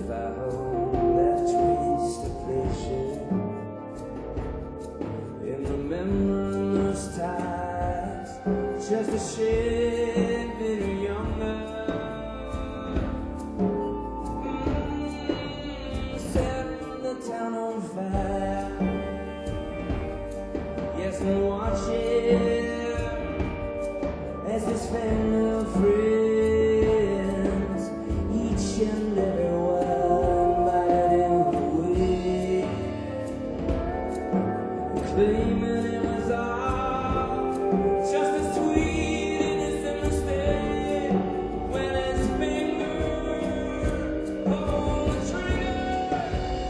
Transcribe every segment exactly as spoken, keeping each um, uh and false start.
found that twist of pleasure in the memories ties, just a shade bit younger. Mm, set the town on fire, yes, and watch it as this family of friends, each and every one might away, claiming it was all just a sweet innocent mistake when his fingers pull the trigger.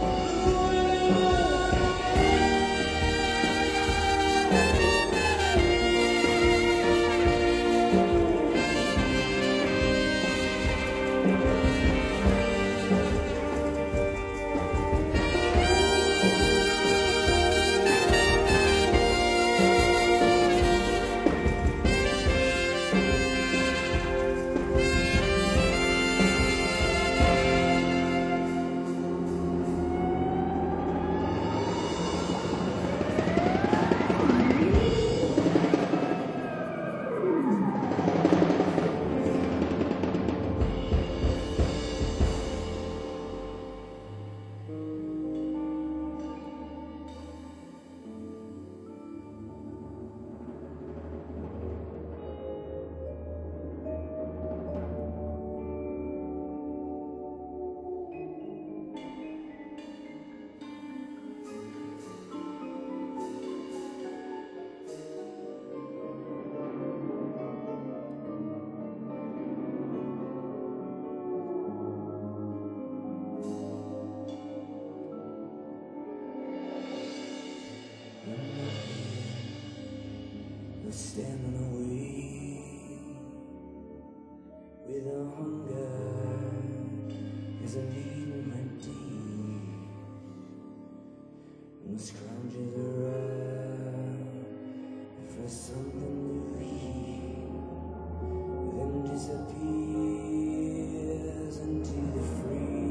Standing away with a hunger as a needle went deep, and scrounges around for something to eat, then disappears into the free.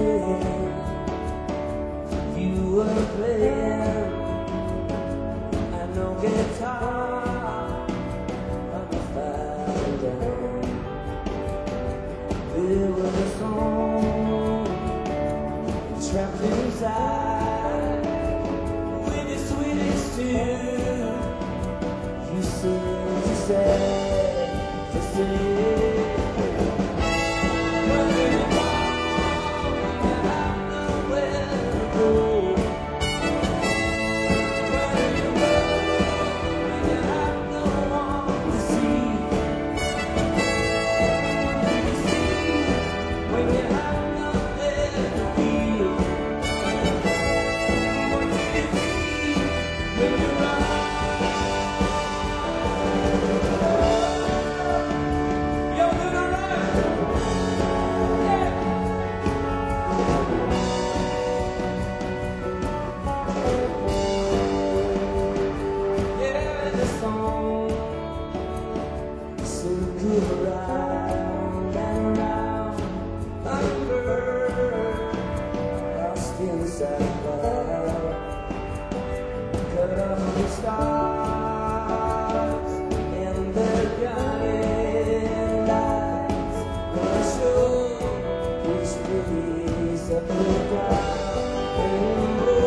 you were playing, and no guitar on the fire down. There was a song trapped inside with the sweetest tune. You said, you said, you said. Around and round, under lost inside love, cut off the stars in their guiding lights, gonna show which release of the dark rainbow.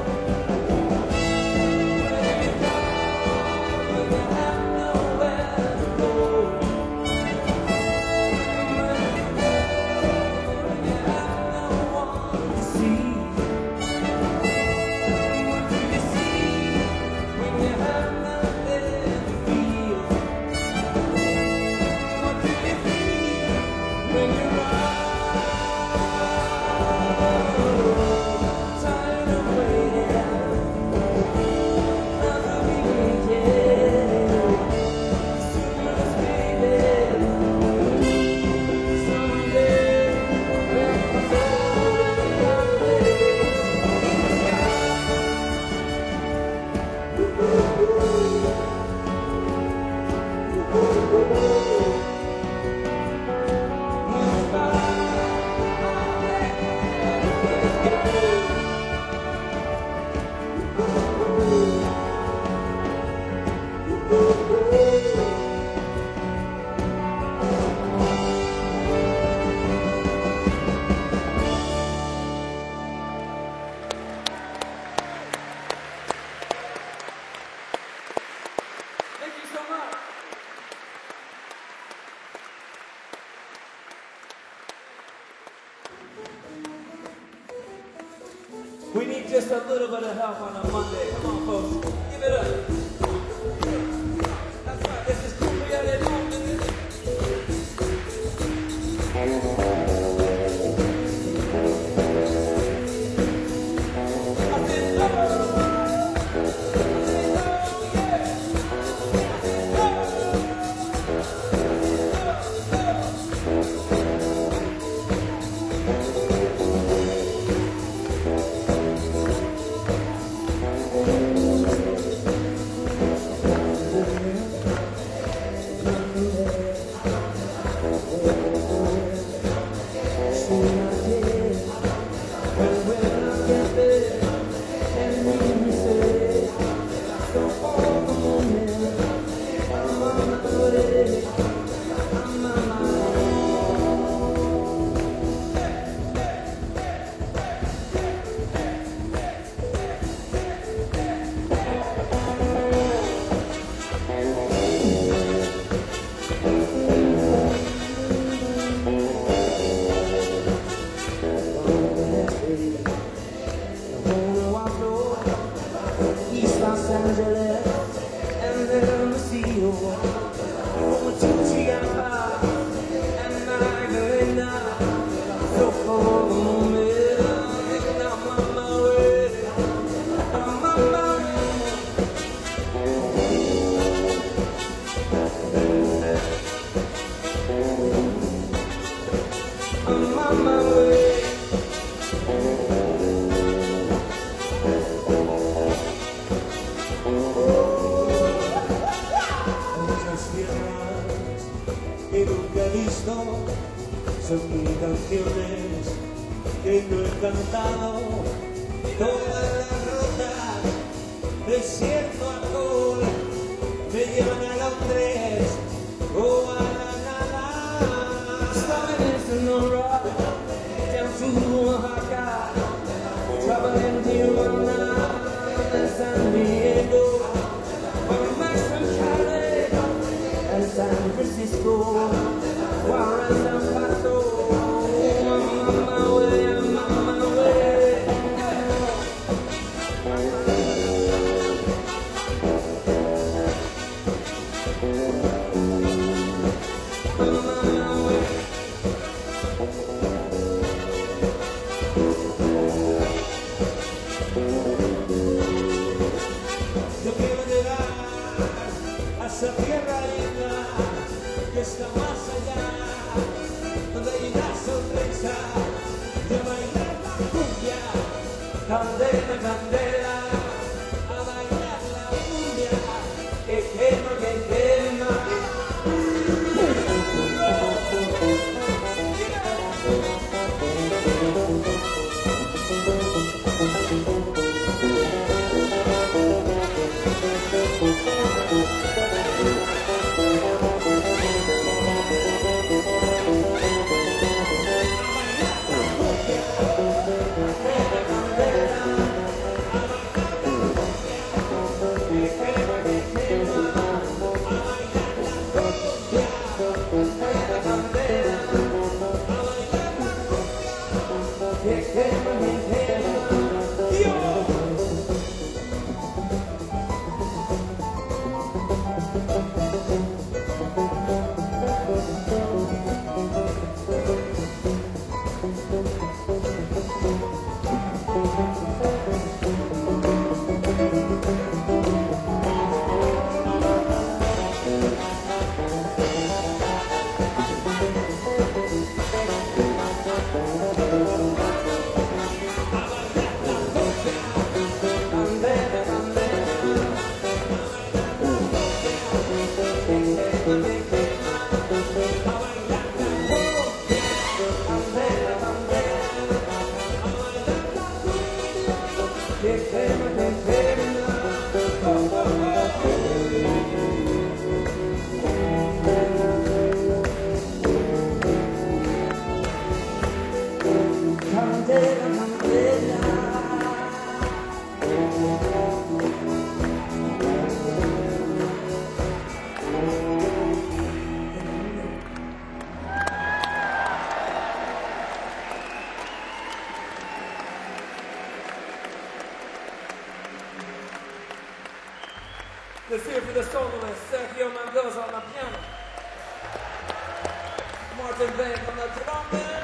We need just a little bit of help on a Monday. Come on, folks. Give it up. That's right. This is Cumbia del Norte. I'm on my way. lo he cantado toda la ruta, desierto alcohol, me llevan a Londres o a la nada. Starting in Sonora, down to Oaxaca, traveling to Tijuana and San Diego, or back from Cali and San Francisco, or San Paso. Esa tierra linda que está más allá, donde hay una sonrisa de bailar la cumbia, candela, candela, a bailar la cumbia, que quema, que quema. Let's hear it for the soloist, Sergio Mendoza on the piano, Martin Bank on the trumpet.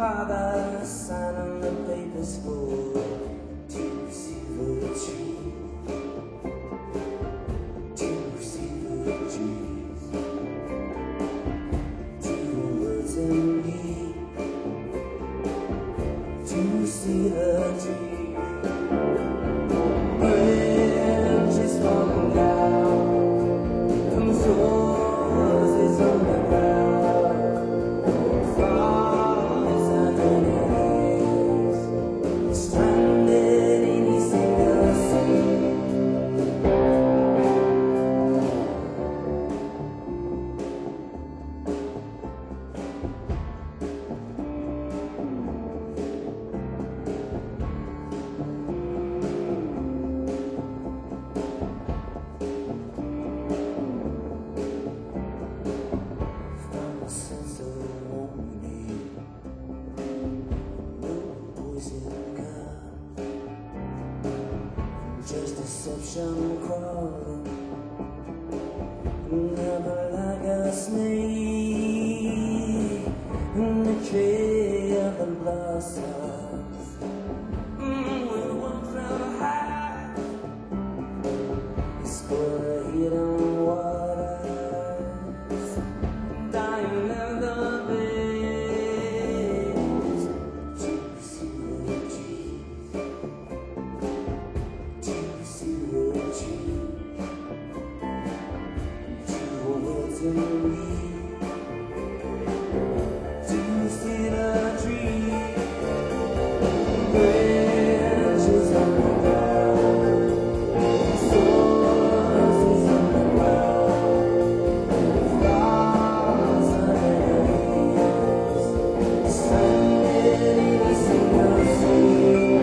father, sign on the papers for to see the tree, to see the trees, to words in me, to see the tree. Branches falling down from roses on the ground, flowers underneath, stranded in a single sea. Found a sense of longing, no poison gun, just deception crawling, never like a snake in the tree of the blossoms. Mm, with one cloud high, explore the hidden waters, dying in the bays, to see the trees, to see the trees, to words in me, to see the trees. Branches on the ground, sources on the ground, flowers underneath, stranded in a single sea.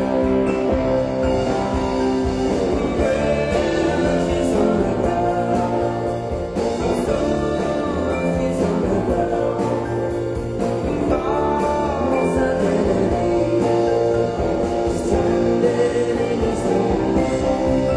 Branches on the ground, sources on the ground, flowers underneath, stranded in a single sea.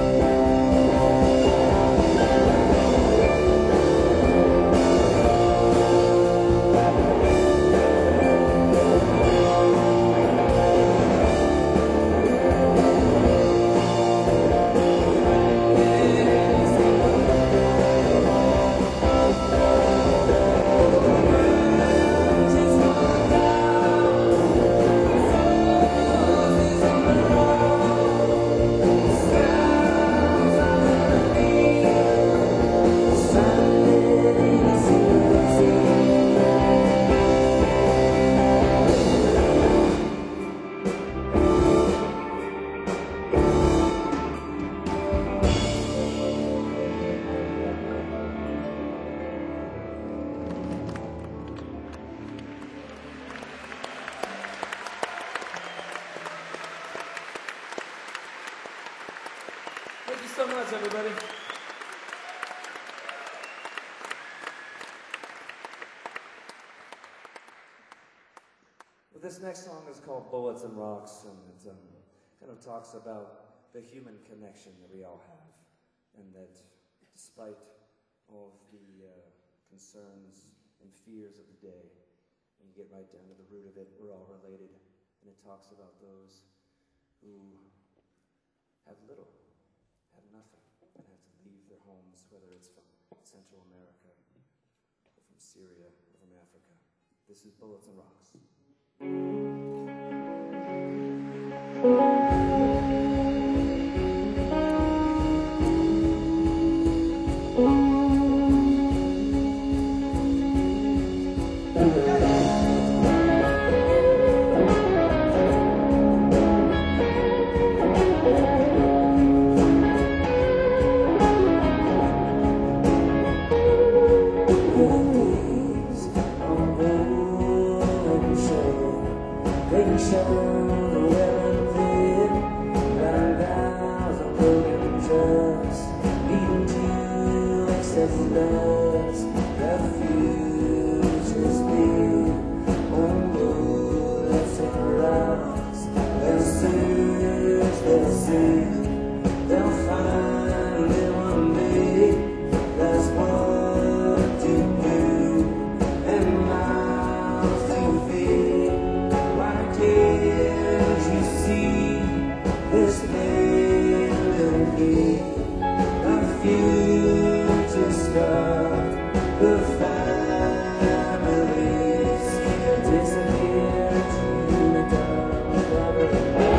Thank you so much, everybody. Well, this next song is called Bullets and Rocks, and it um, kind of talks about the human connection that we all have, and that despite all of the uh, concerns and fears of the day, when you get right down to the root of it, we're all related, and it talks about those who have little, have nothing, and have to leave their homes, whether it's from Central America, or from Syria, or from Africa. This is Bullets and Rocks. future star, the families disappear to the dark of the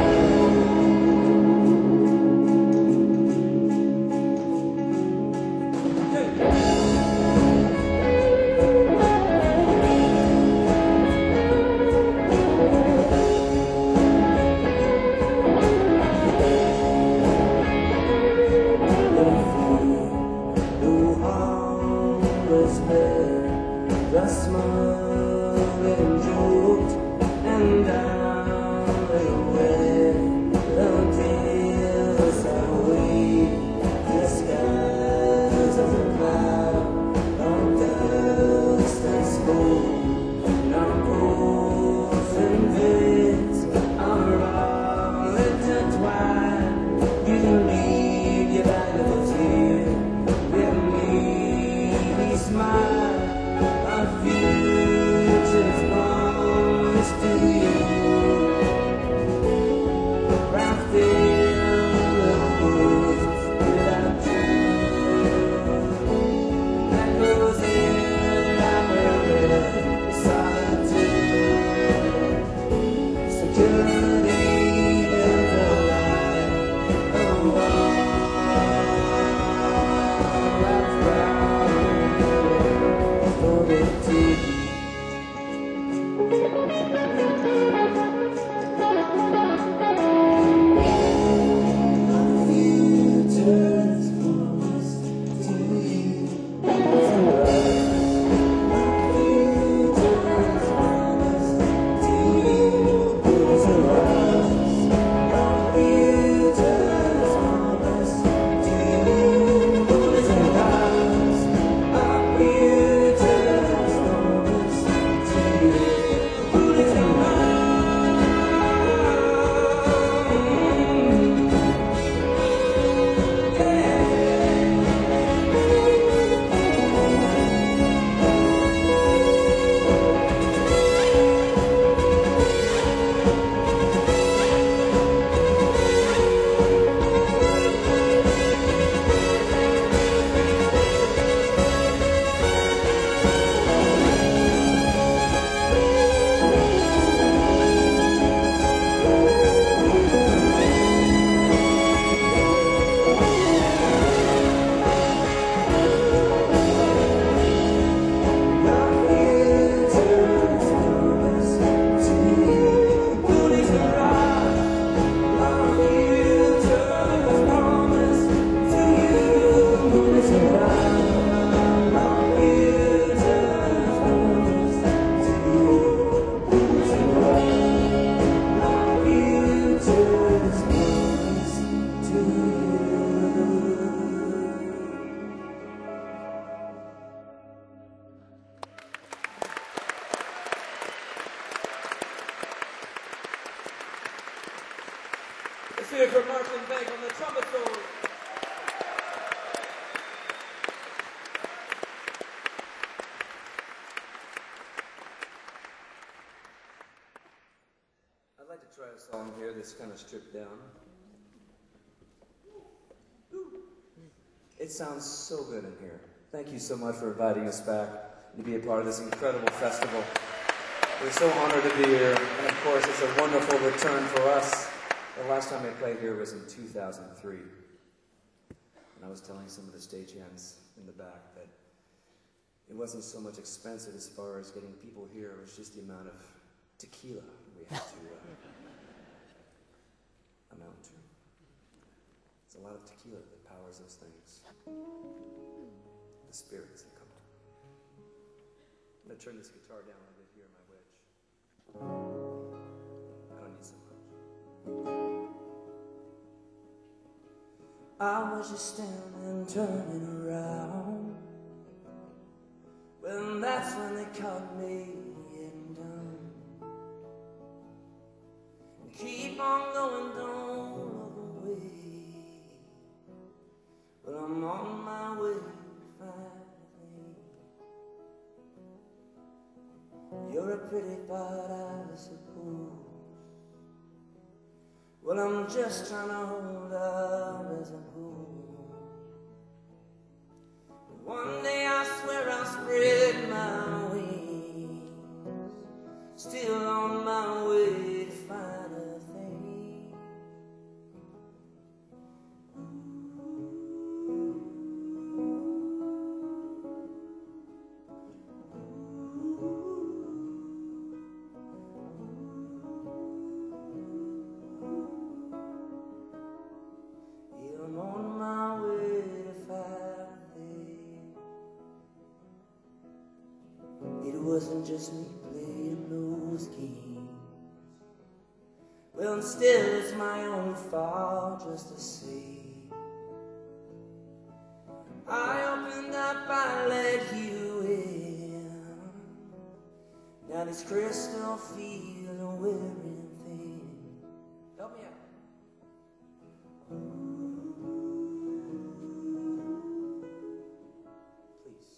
the smiling joked and down the way the tears are weak, disguised as a cloud of dust and smoke. Now pools and veins are all intertwined. You can leave your bag of tears with me. Smile. Future's promised to you. Wrapped in the woods without you. That goes in our solitude. Security is a lie. A wall wrapped round for the two. Let's hear it for Martin Beck on the trumpet solo. I'd like to try a song here that's kind of stripped down. It sounds so good in here. Thank you so much for inviting us back to be a part of this incredible festival. We're so honored to be here, and of course it's a wonderful return for us. The last time I played here was in two thousand three. And I was telling some of the stagehands in the back that it wasn't so much expensive as far as getting people here, it was just the amount of tequila we had to uh, amount to. It's a lot of tequila that powers those things. The spirits that come on. I'm going to turn this guitar down a little bit here, my witch. I don't need so much. I was just standing, turning around. Well, that's when they caught me getting down. And keep on going, don't look away. But I'm on my way to find me. You're a pretty part, I suppose. Well, I'm just trying to hold up as I go. wasn't just me playing those games. Well, and still it's my own fault just the same. I opened up, I let you in. Now these crystal feel a wearing thing. Help me out. Please.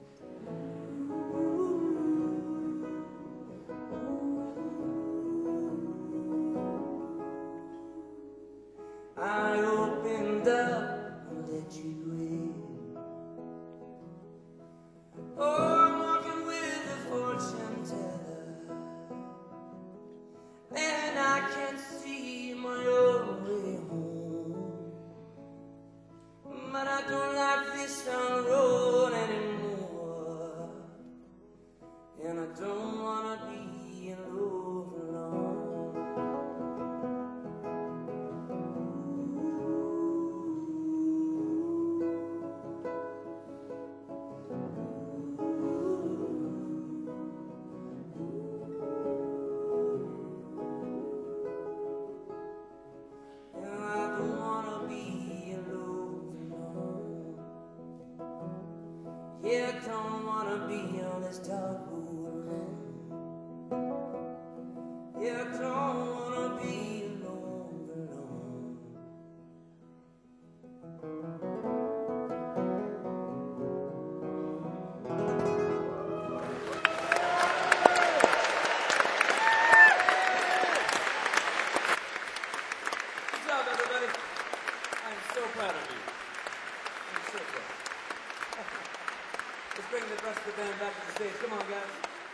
I opened up and let you in. Oh, I'm walking with a fortune teller, and I can't see my own way home. But I don't like this town road anymore, and I don't wanna be alone alone. And I don't wanna be alone alone. Yeah, I don't wanna be on this dark road alone. Yeah, I don't wanna be alone alone. Good job, everybody. I'm so proud of you. I'm so proud. Let's bring the rest of the band back to the stage. Come on, guys.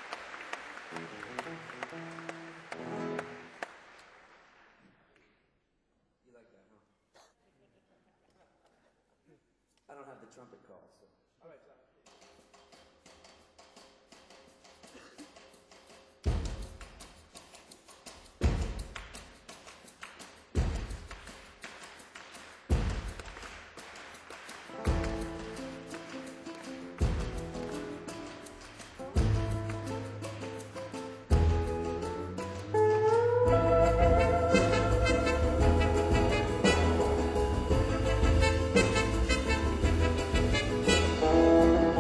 You like that, huh? I don't have the trumpet call, so. All right, Tom. Thank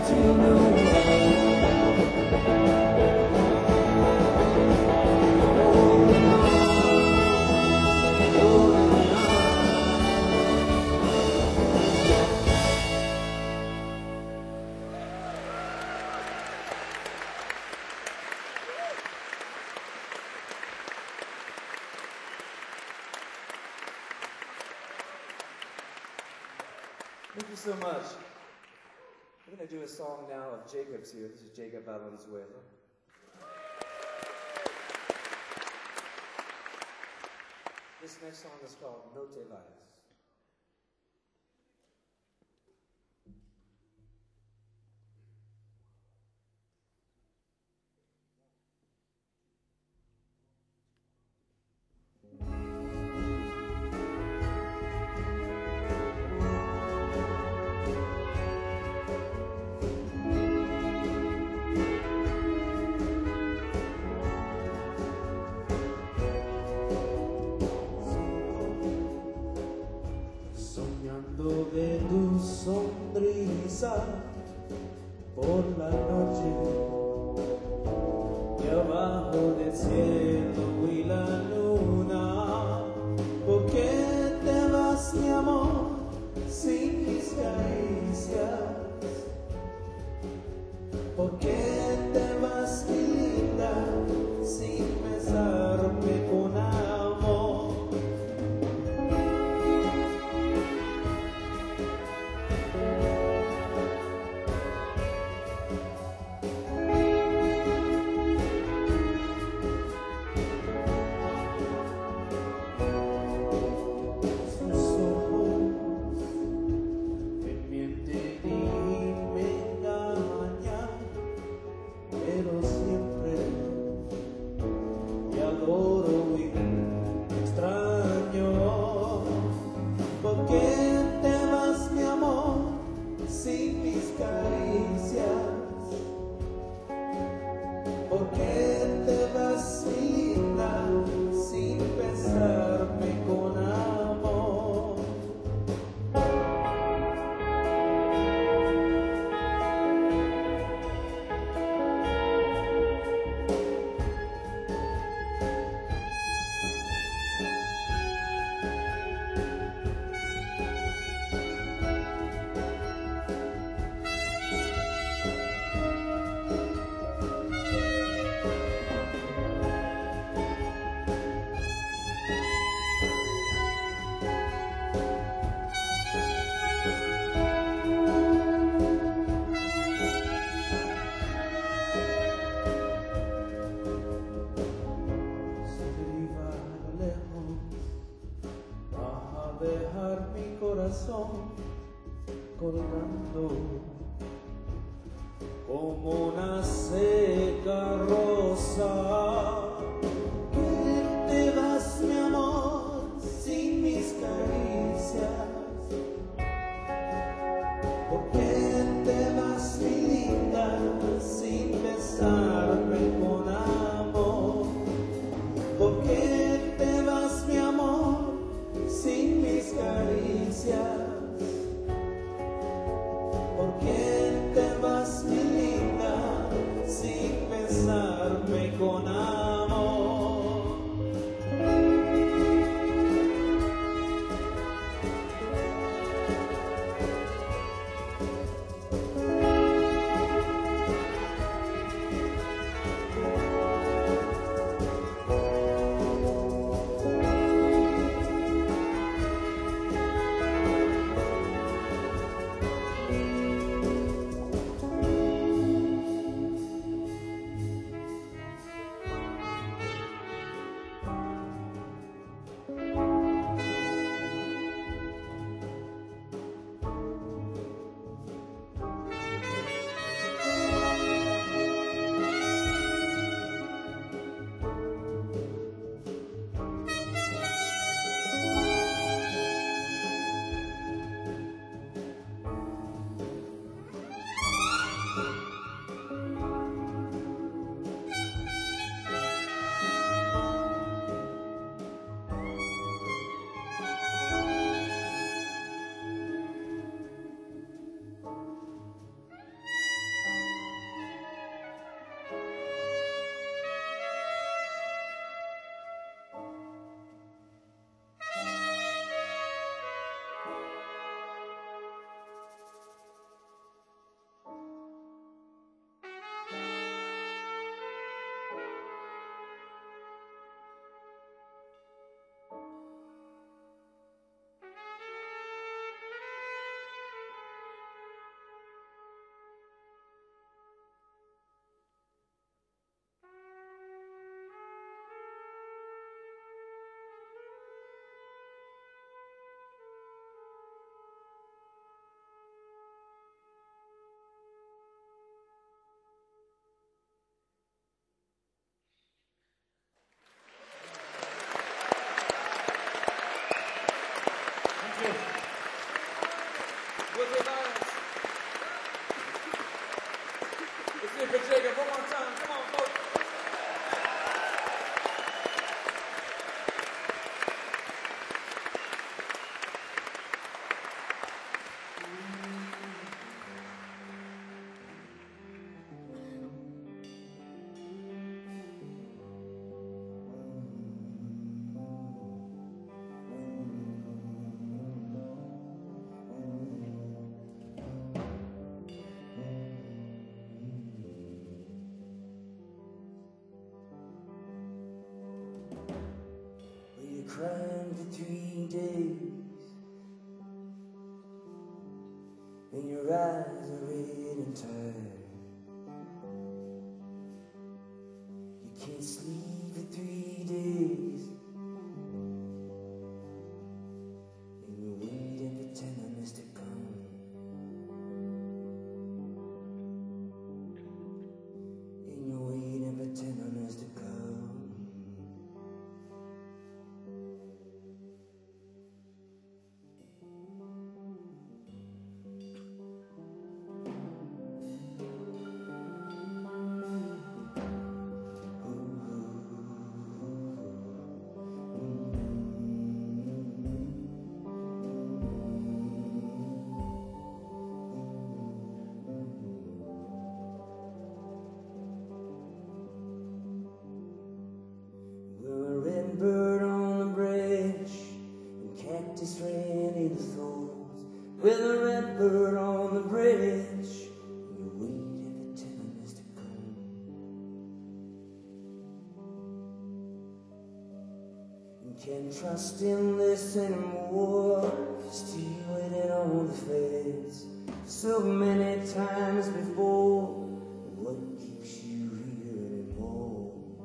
till the Thank you so much. We're going to do a song now of Jacob's here. This is Jacob Valenzuela. This next song is called No Te Vayas. De tu sonrisa por la noche y abajo del cielo y la luna. ¿Por qué te vas, mi amor, sin mis caricias? ¿Por qué te vas, mi linda, sin besarme con amor? Colgando como una seca rosa. ¿Qué te vas, mi amor, sin mis caricias? ¿Por qué te vas, mi linda, sin besarme con amor? ¿Por qué te vas, mi amor, sin mis caricias? ¿Por qué te vas, mi linda, sin besarme con days, and your eyes are red and tired. You can't sleep for three days, and you're waiting for tenderness to come. And you're waiting for tenderness to come. Bird on the branch and cactus ran in the thorns. With a red bird on the branch, and you waited for tenderness to come. And can't trust in this anymore. Still waiting on the fence so many times before. What keeps you here anymore?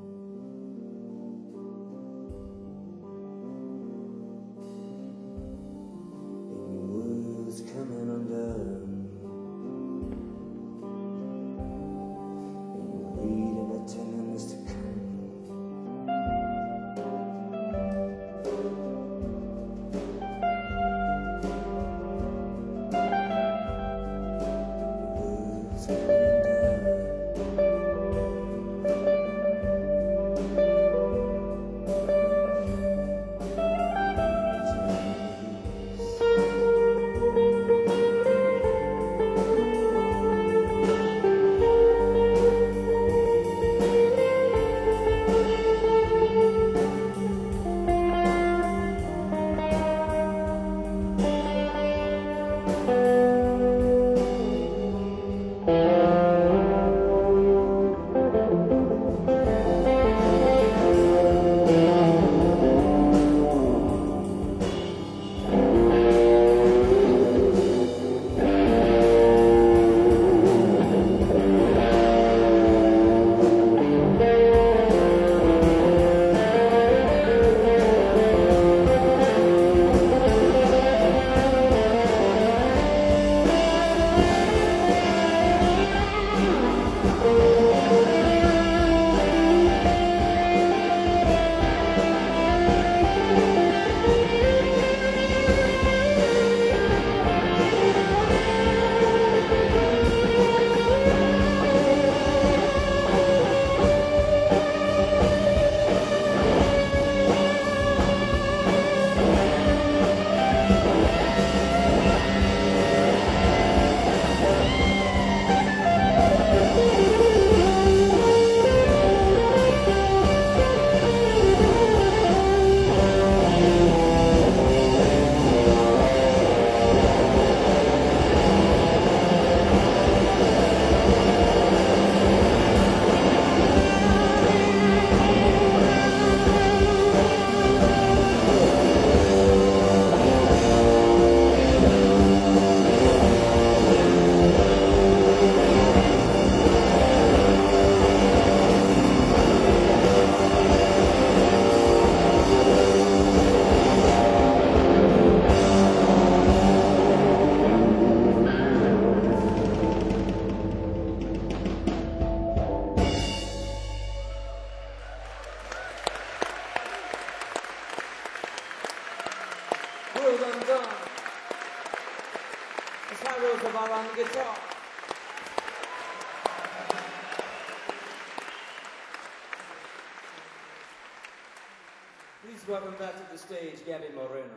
Coming undone, and you're waiting for tenderness to come. Your words coming undone. World Undone. It's High Roosevelt on the guitar. Please welcome back to the stage, Gabby Moreno.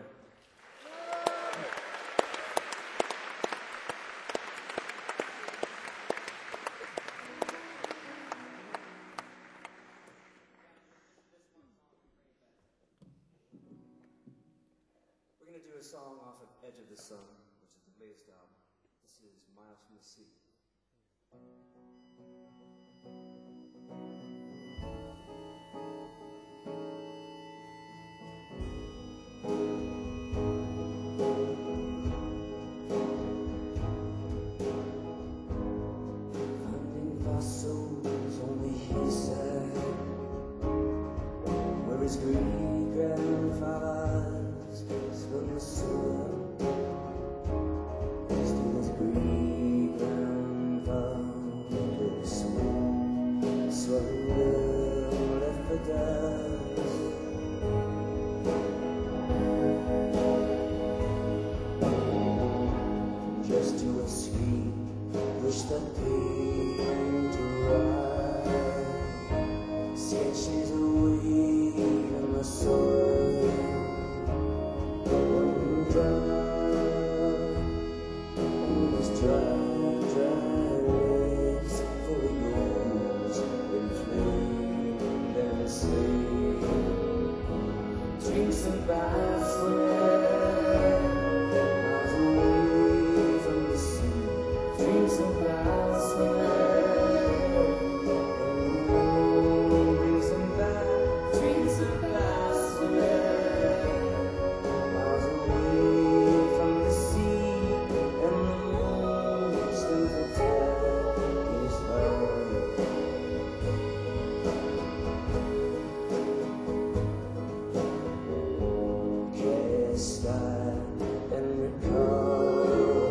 We're going to do a song off of Edge of the Sun, which is the latest album. This is Miles from the Sea. our souls only his side, where his great grandfathers spun the soil. Still his great grandfather's soul swallowed up, left for dust. Just to escape, wish that pain to ride, sketches away in the soil. One dry, on his dry, dry legs, fully goes inflamed and slave. Drinks and baths where miles away from the sea. Dreams of glass and brings them back. Dreams of glass miles away from the sea, and the most of the time is love. Cast aside and recall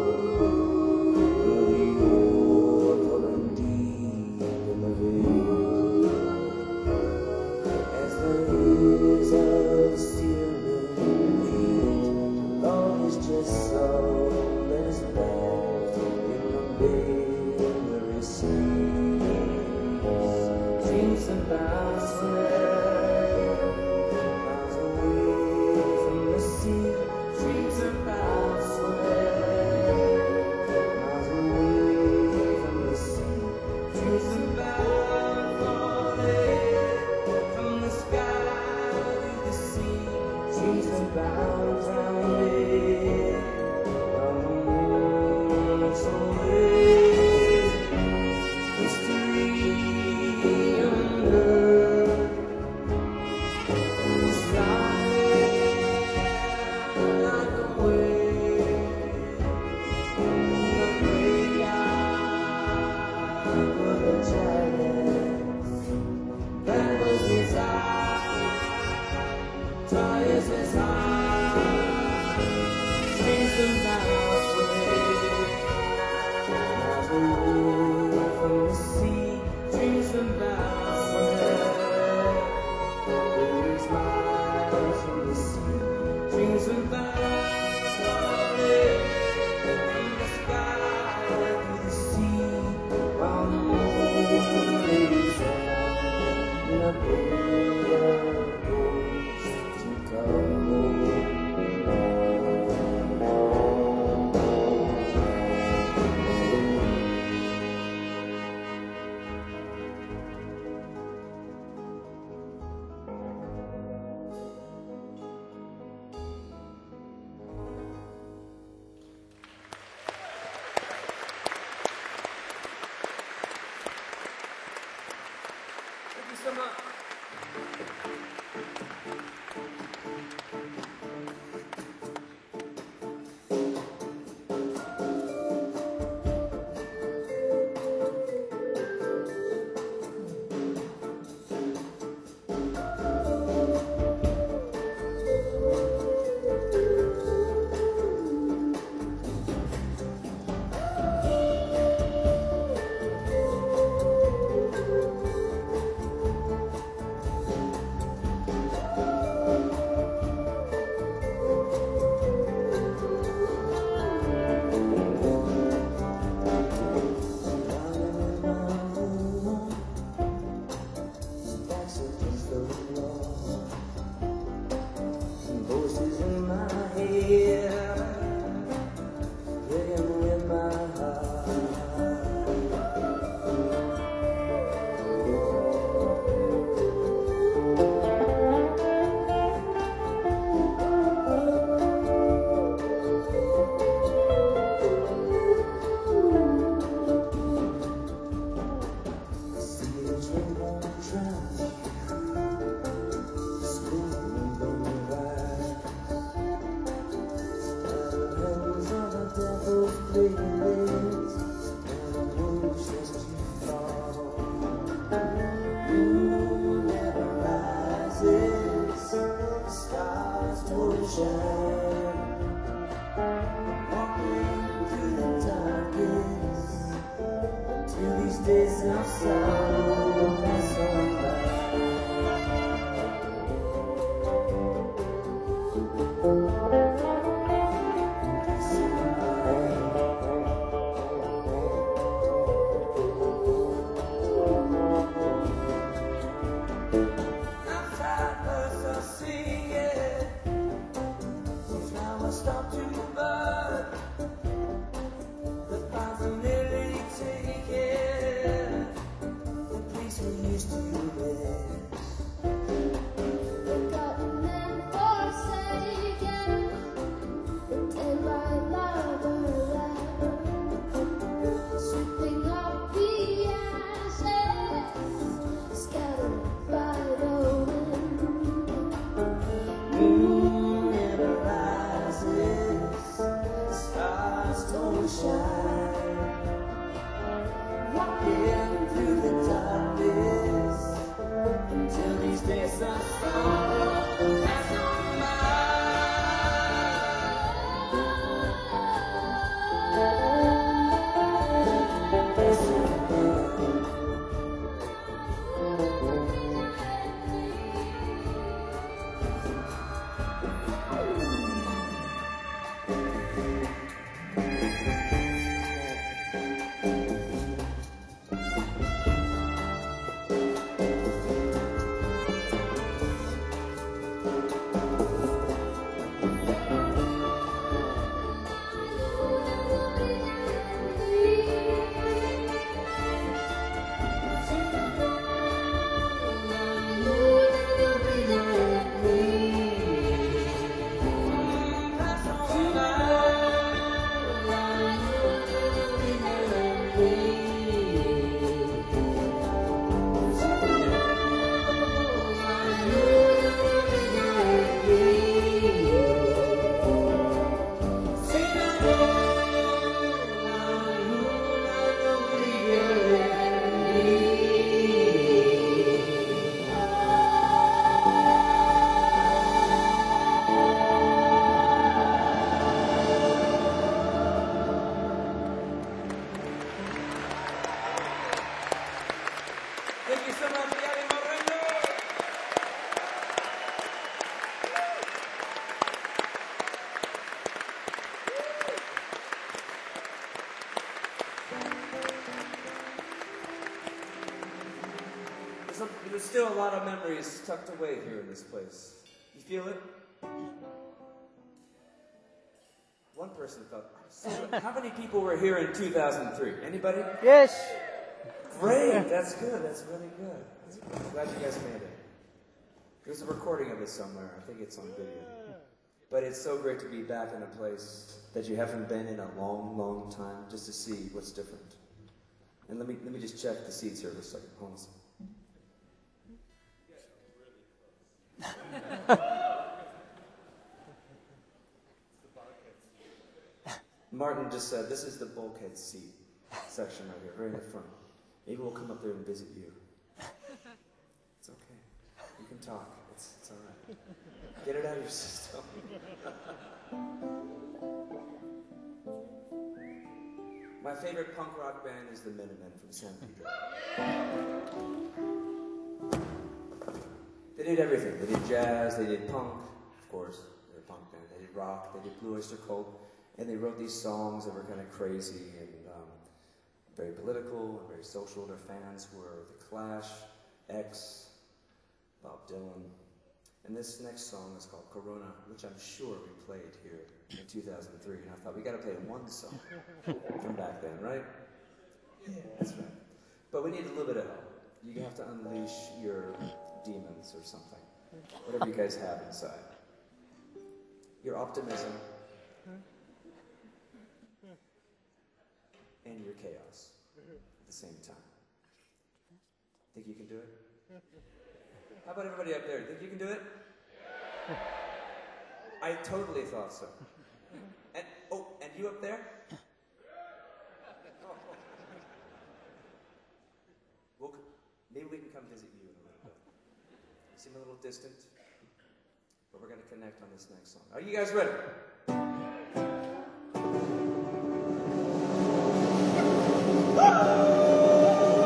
just all that's left in the bed where it sleeps. Dreams about somewhere miles away from the sea. Dreams about somewhere miles away from the sea. Dreams about falling from the sky to the sea. Dreams about drowning. Thank you so much. days of sorrow pass on by. Outside birds are singing, flowers start to bud. The paths are nearly taken, the place we used to live. Forgotten and forsaken, day by lover, sweeping up the ashes, scattered by the wind. Moon never rises, stars don't shine. Walking through the darkness until these days of sorrow pass on Thank you so much, Gary Moreno. There's, a, there's still a lot of memories tucked away here in this place. You feel it? One person felt. How many people were here in two thousand three? Anybody? Yes. Great, that's good. That's really good. I'm glad you guys made it. There's a recording of it somewhere. I think it's on video. But it's so great to be back in a place that you haven't been in a long, long time, just to see what's different. And let me let me just check the seats here for a second. Hold on a second. Martin just said, this is the bulkhead seat section right here, right in the front. Maybe we'll come up there and visit you. It's okay. You can talk. It's, it's all right. Get it out of your system. My favorite punk rock band is the Minutemen from San Pedro. They did everything. They did jazz, they did punk, of course. They're a punk band. They did rock, they did Blue Oyster Cult. And they wrote these songs that were kind of crazy and um, very political and very social. Their fans were The Clash, X, Bob Dylan. And this next song is called Corona, which I'm sure we played here in two thousand three. And I thought, we got to play one song from back then, right? Yeah, that's right. But we need a little bit of help. You have to unleash your demons or something. Whatever you guys have inside. Your optimism. And your chaos at the same time. Think you can do it? How about everybody up there? Think you can do it? I totally thought so. And oh, and you up there? Well, maybe we can come visit you in a little bit. You seem a little distant, but we're going to connect on this next song. Are you guys ready? Woo!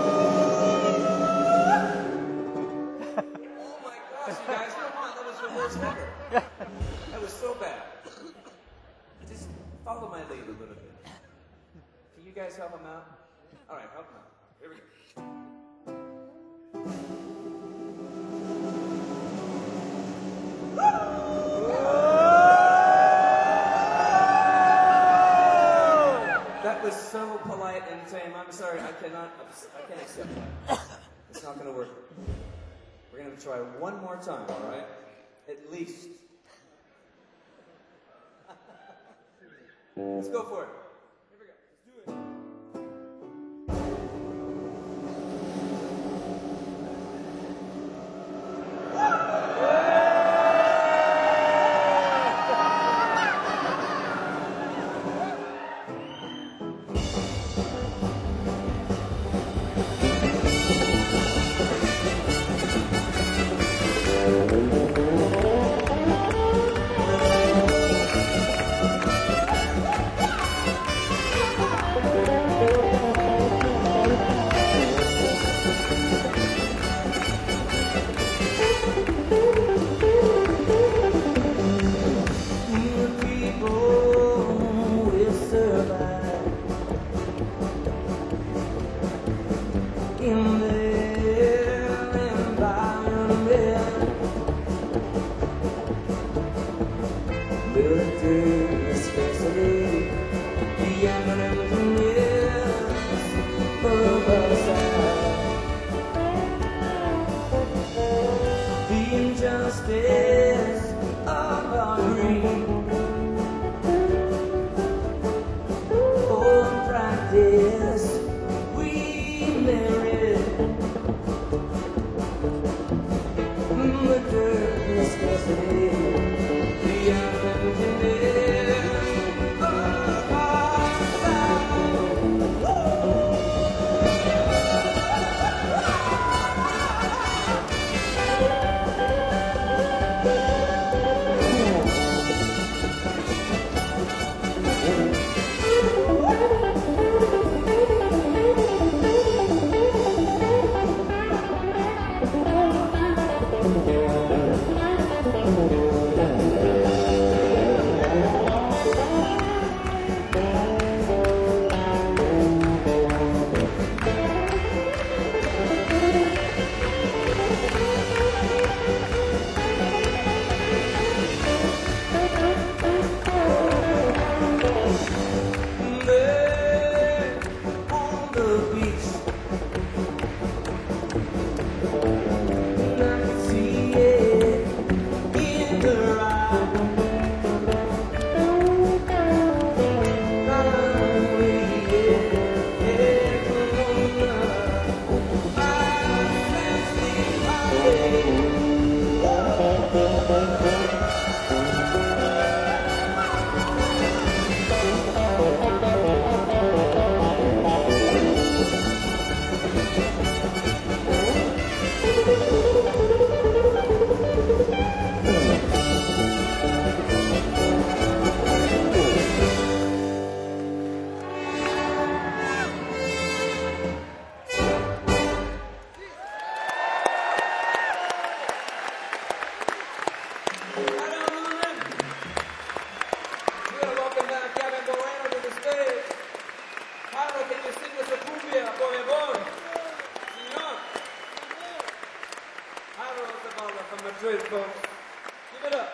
tame. I'm sorry, I cannot, I can't accept that. It's not gonna work. We're gonna try one more time, all right? At least. Let's go for it. Here we go. Let's do it. Injustice of our dream, for practice we merit the dirt necessity, the emptiness of our time. From Madrid, folks. Give it up.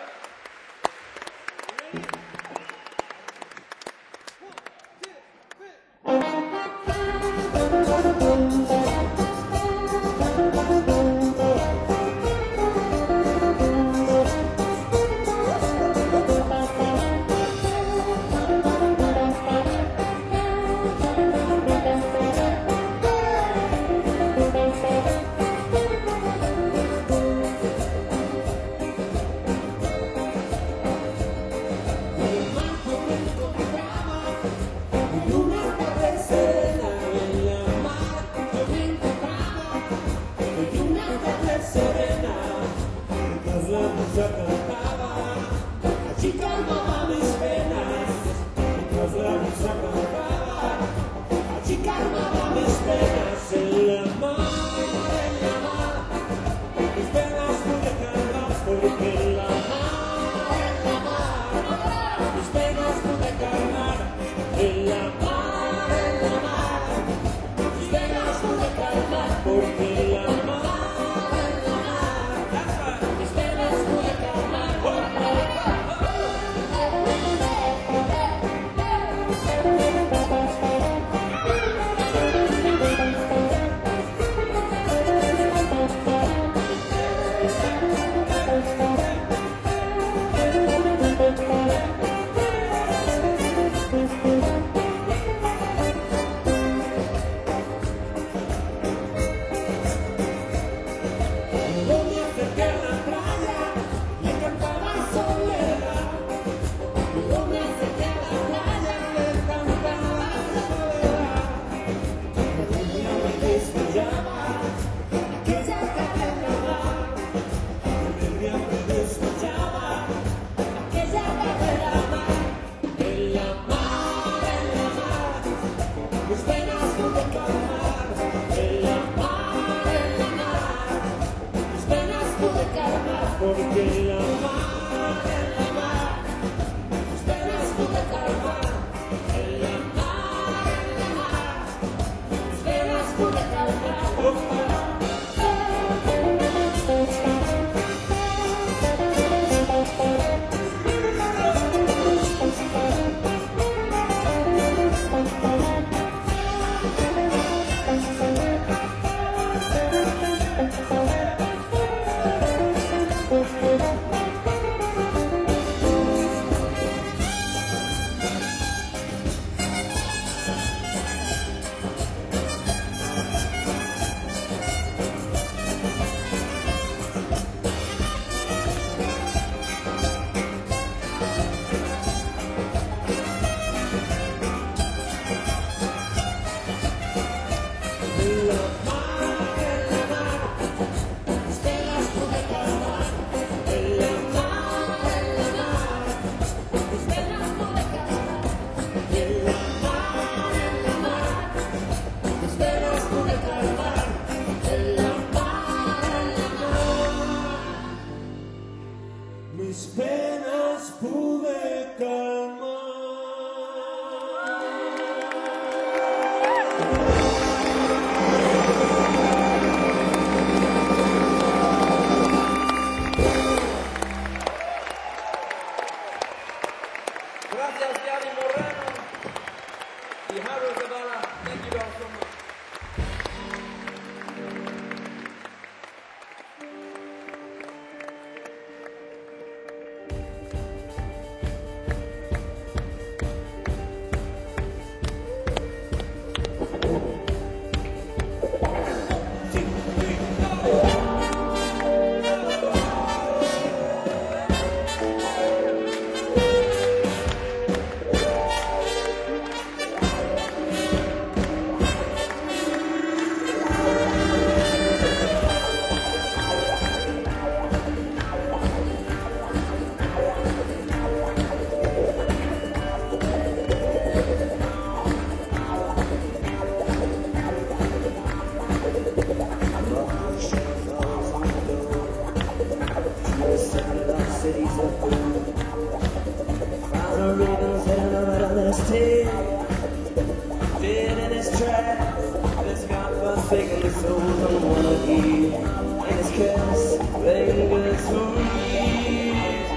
forsaken the souls on one of you, and his curse lingers for me.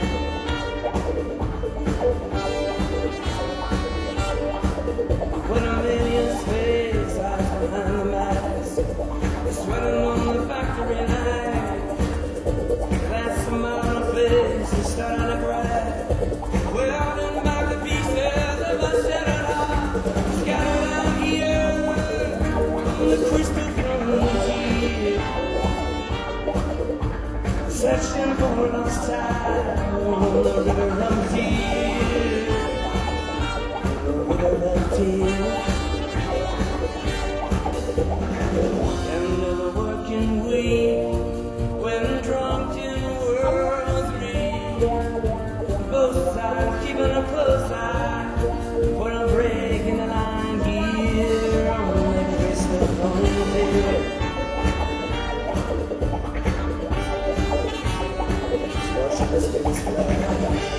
When a million's face hides behind the mask, they're sweating on the factory line. That's the amount of face is starting to cry. We're all in back the pieces of a shattered heart, scattered out here on the crystal frontier, searching for lost time on the river of tears, the river of tears. End of the working week, when drunk in World Three, both sides keeping a close eye for a break in the line here on the crystal frontier. Watching the space fly.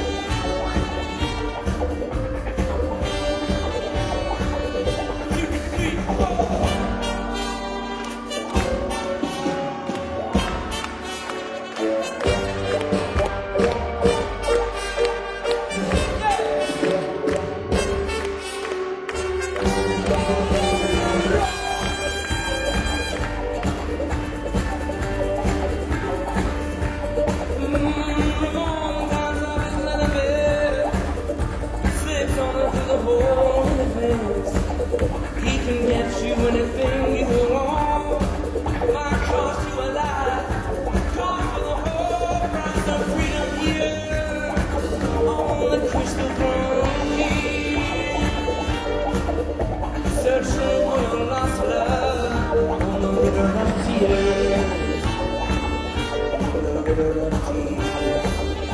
He can get you anything you want. Might cost you a life, cost you the whole price of freedom here on the crystal frontier. Searching for your lost love on the river of tears, the river of tears.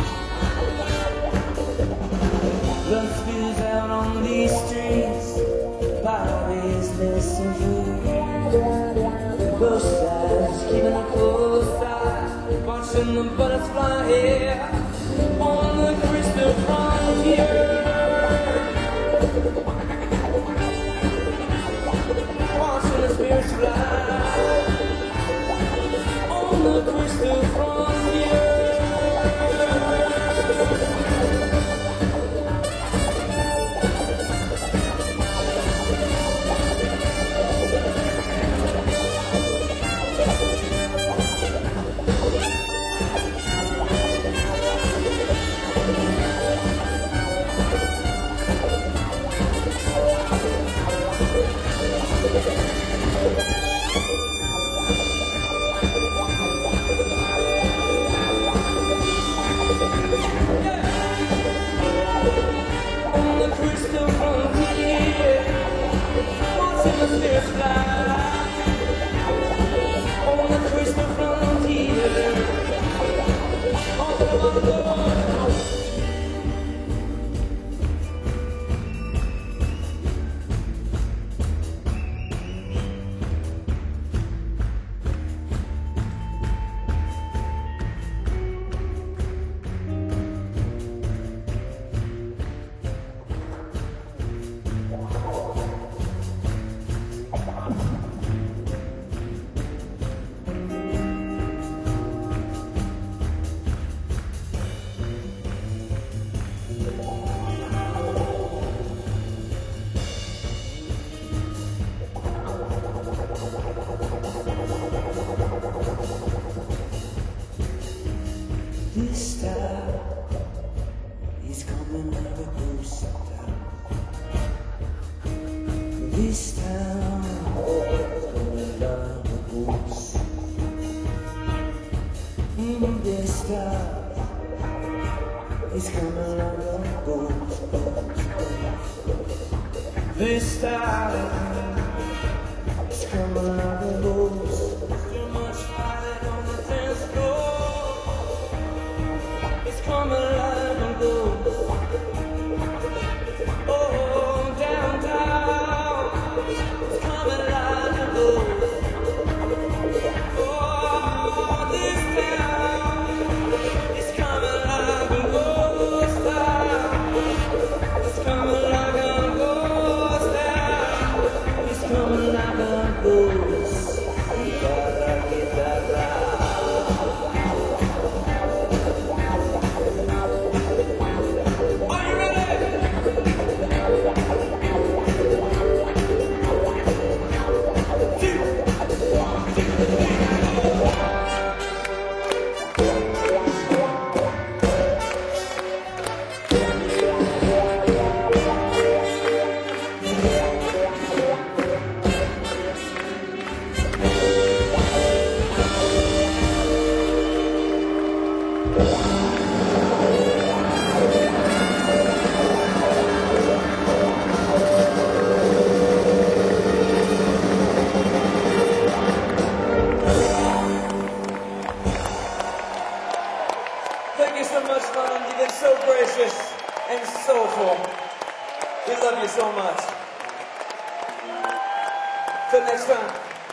Blood spills out on these streets, bodies missing food. Both sides keeping a close eye, watching the bullets fly here on the crystal frontier. Watching the spirits fly on the crystal frontier. On the crystal frontier, watching the spirits fly. On the crystal frontier, all over the world. This time, he's coming like a ghost town. This town, he's coming like a ghost. Mm, this time, he's coming like a ghost. This time, he's coming like a ghost. Too much fighting on the dance floor. It's coming like a ghost. Oh, downtown, it's coming like a ghost. Oh, this town, it's coming like a ghost town. It's coming like a ghost town. It's coming like a ghost. soulful. We love you so much. Till next time.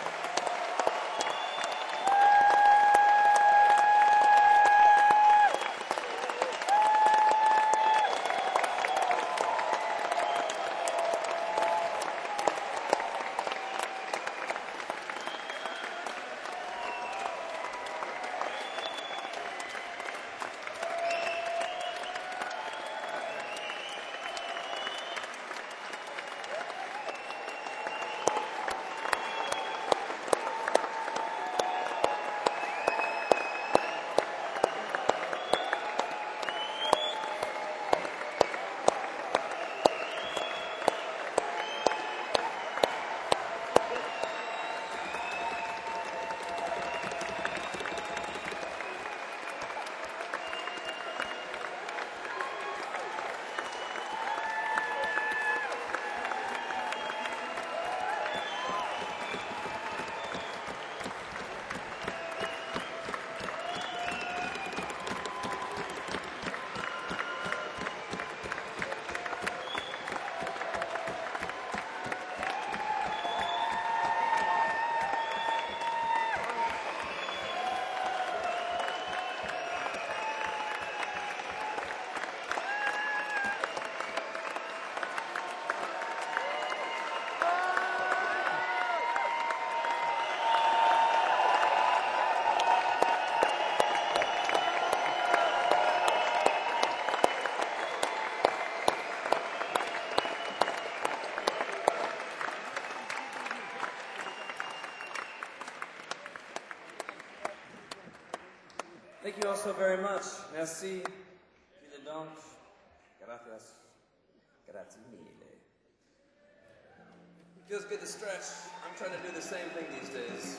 Thank you all so very much. Merci. Vielen Dank. Gracias. Grazie mille. Feels good to stretch. I'm trying to do the same thing these days.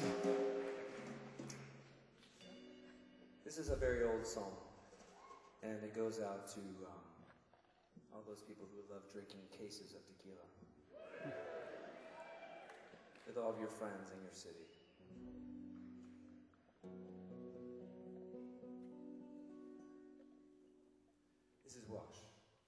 This is a very old song, and it goes out to um, all those people who love drinking cases of tequila. With all of your friends in your city. This is Wash.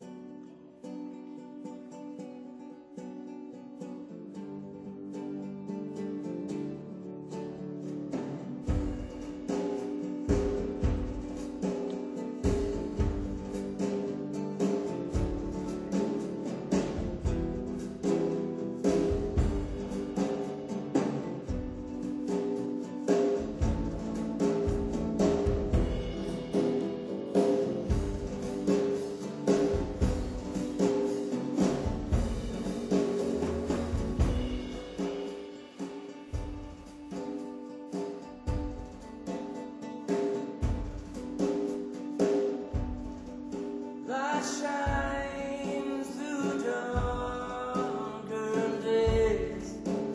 Light shines through darker days.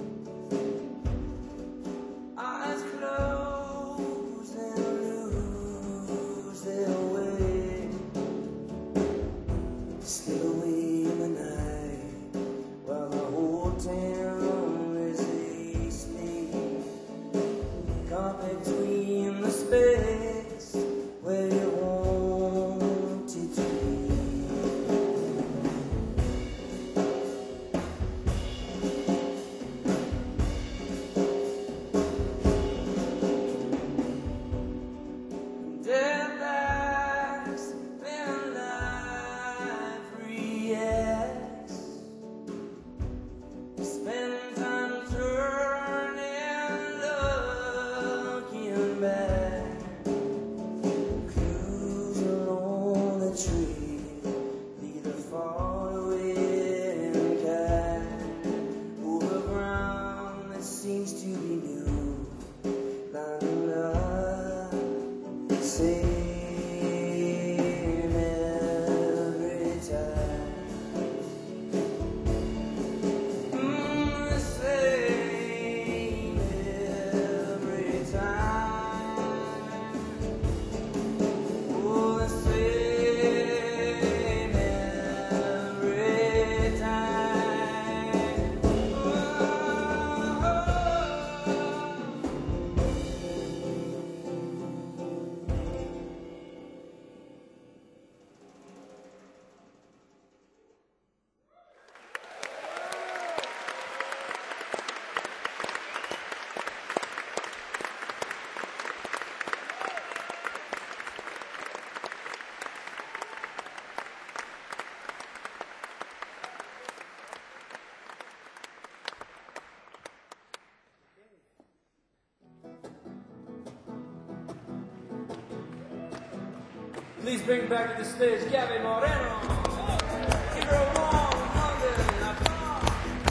Eyes close and lose their way. Slip away in the night while the whole town is asleep. Caught between the space where you wanted to be. Death acts when life reacts. Spend time turning, looking back. Please bring back to the stage Gabby Moreno. Give her a warm London applause.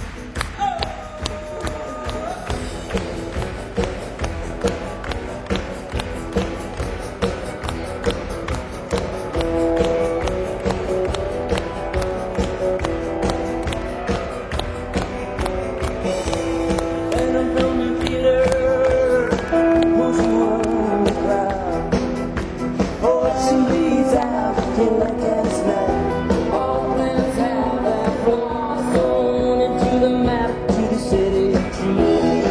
And I'm from New Zealand, pushing on the crowd. Oh, she leaves out in like a snap. All plans have that flow sewn into the map to the city dream.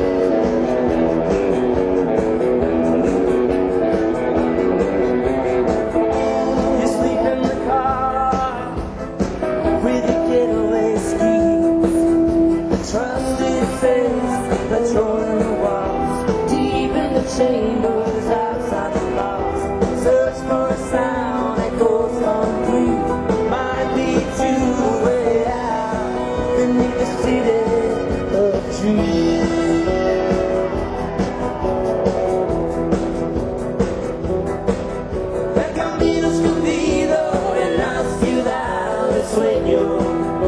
You sleep in the car with your getaway skis. Trusted face, patrolling the walls, deep in the chambers, outside the bars. Search for a sound that goes unclean. Might lead to a way out beneath the city of dreams. El camino escondido en la ciudad de sueños.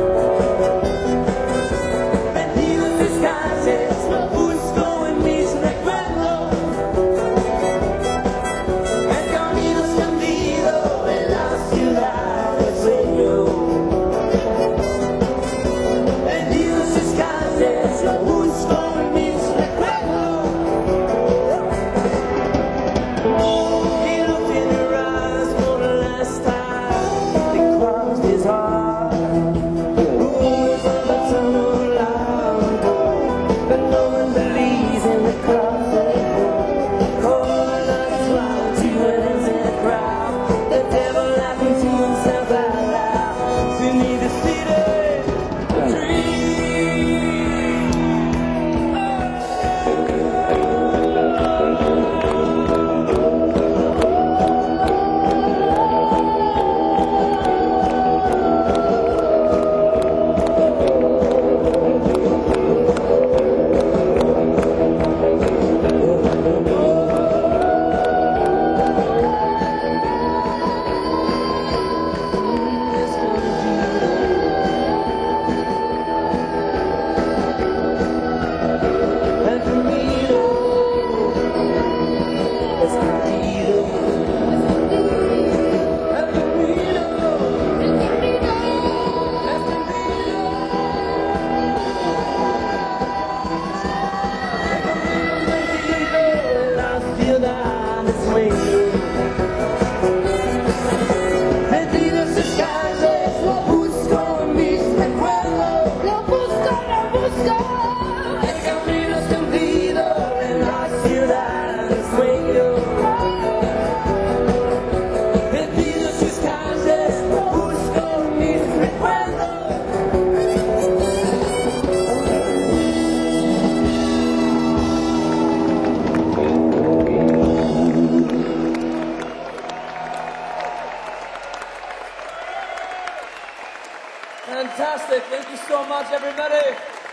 Fantastic. Thank you so much, everybody.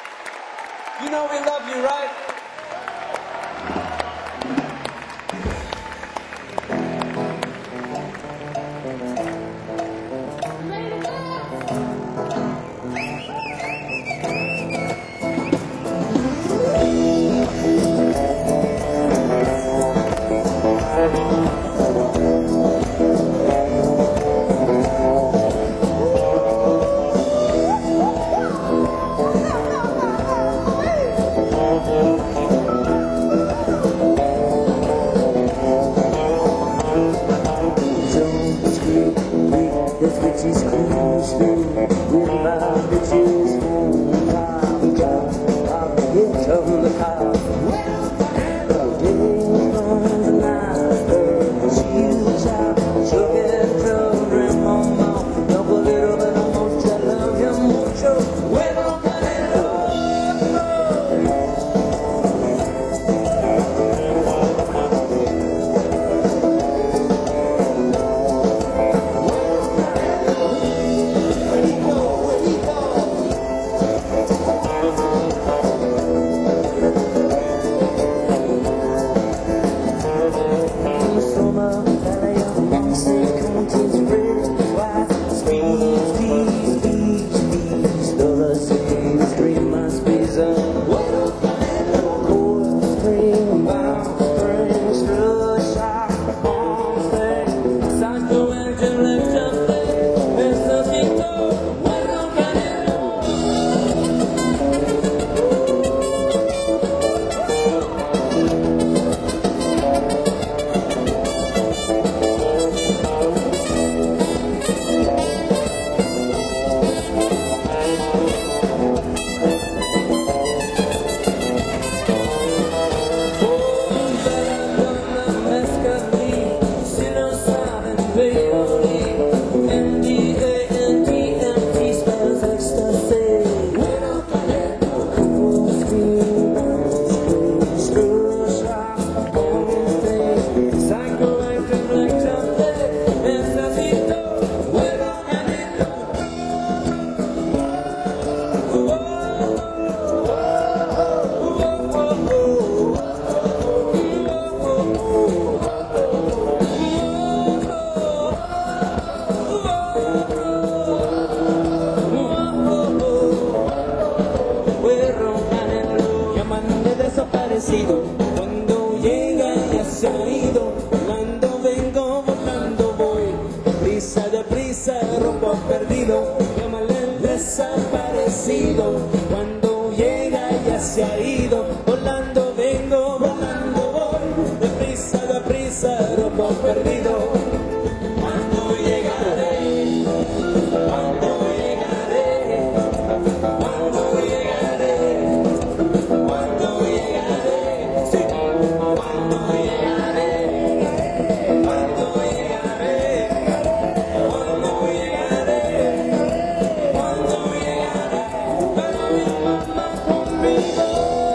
You know we love you, right? se ha ido, volando vengo, volando voy, deprisa, deprisa, rumbo perdido, llámale el desaparecido, cuando llega ya se ha ido, volando vengo, volando voy, deprisa, deprisa, rumbo perdido, cuando llegaré, cuando llegaré, cuando llegaré, cuando llegaré, sí, cuando llegaré, cuando llegaré, cuando llegaré, cuando llegaré, para mi mamá conmigo.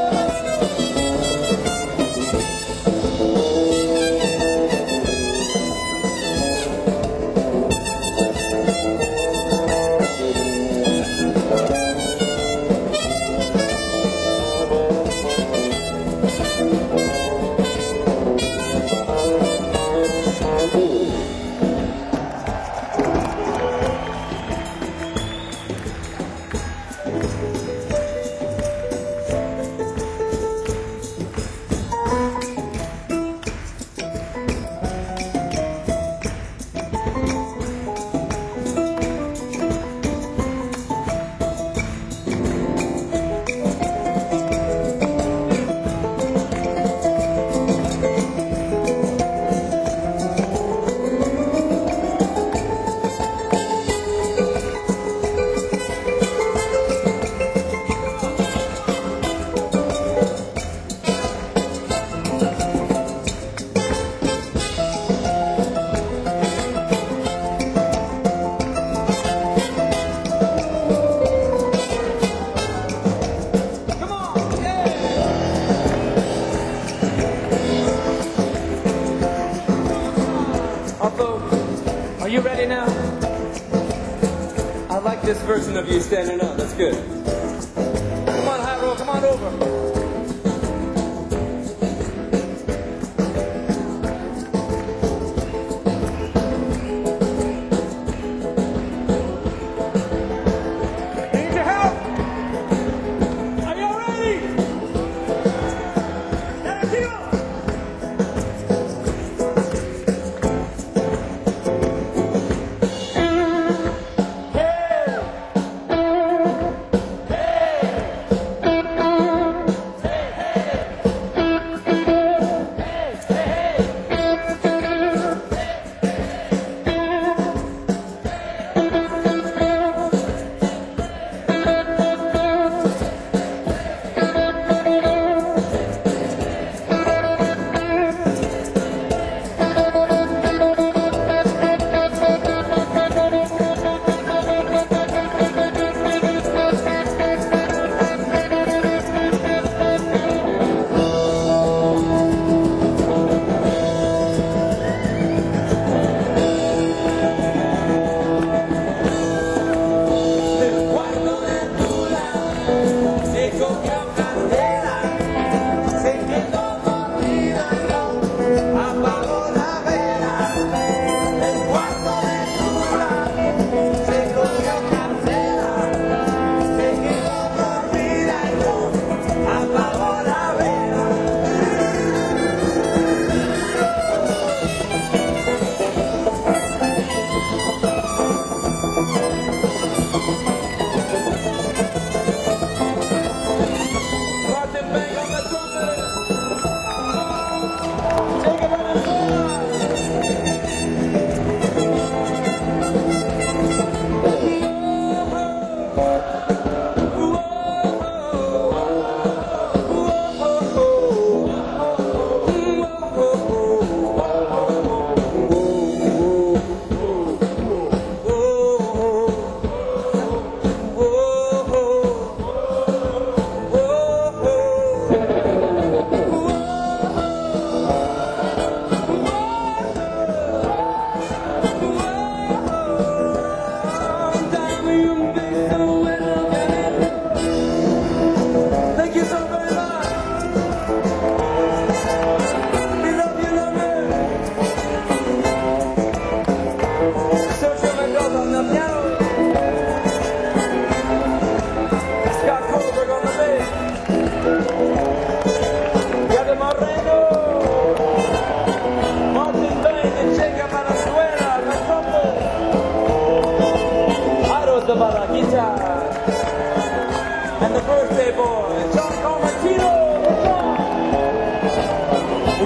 Are you ready now? I like this version of you standing up. That's good. Come on, High Roll, come on over. Need your help? Are you ready? Let's go!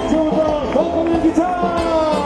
지금부터 벙커맨 기타.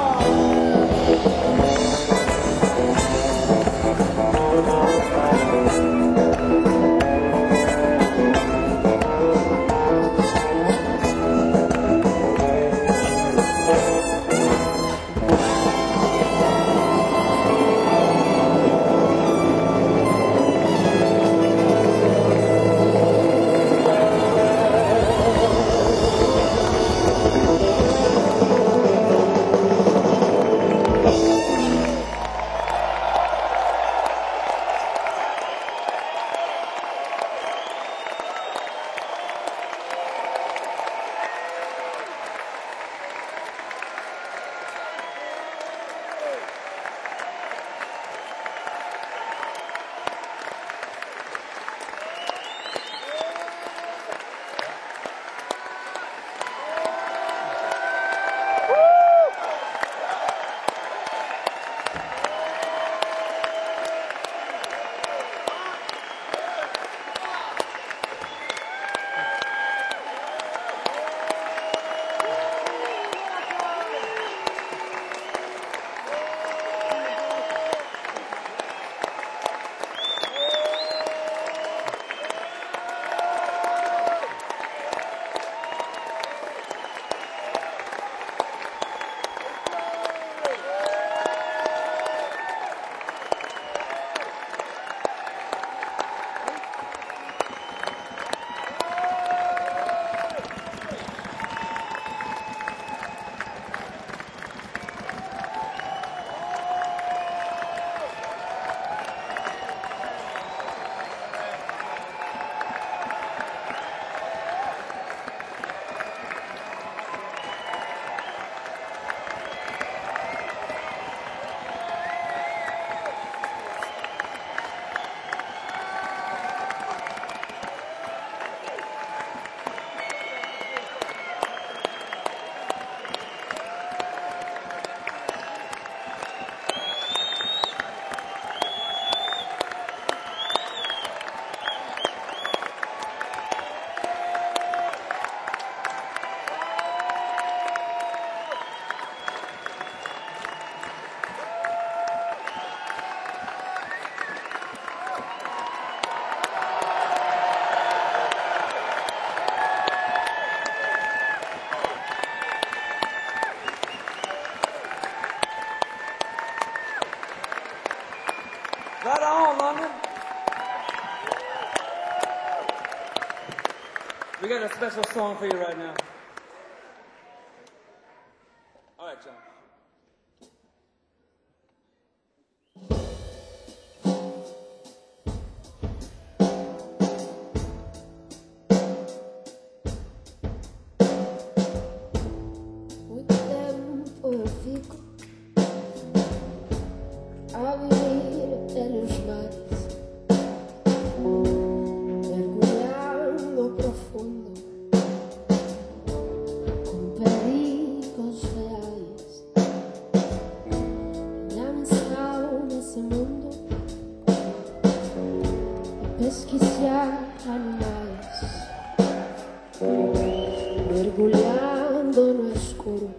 Right on, London. We got a special song for you right now. All right, John. O tempo eu fico a viver pelos mares, mergulhando profundo, com perigos reais. Minha missão nesse mundo é pesquisar animais, mergulhando no escuro,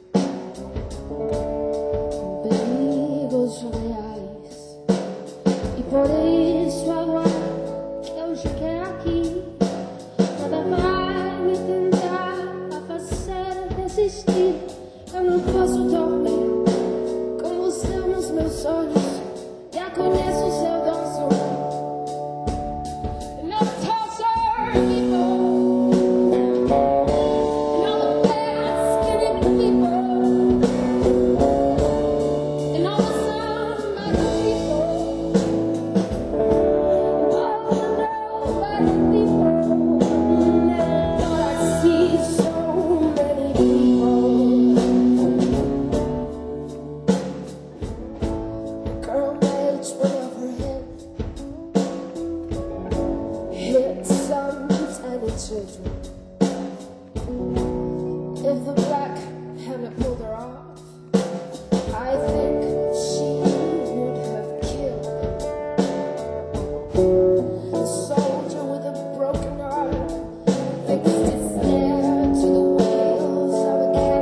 com perigos reais. E por isso agora que eu cheguei aqui, nada vai me tentar a fazer desistir. Eu não posso dormir com você nos meus sonhos. Já conheço o seu danço. And I've tortured people, and all the bad skinny people, and all the sound like people, and all the nobody people. And now I see so many people. A girl makes one of her head, hit some tiny children. If the black hadn't pulled her off, I think she would have killed him. A soldier with a broken arm fixed his stare to the wheels of a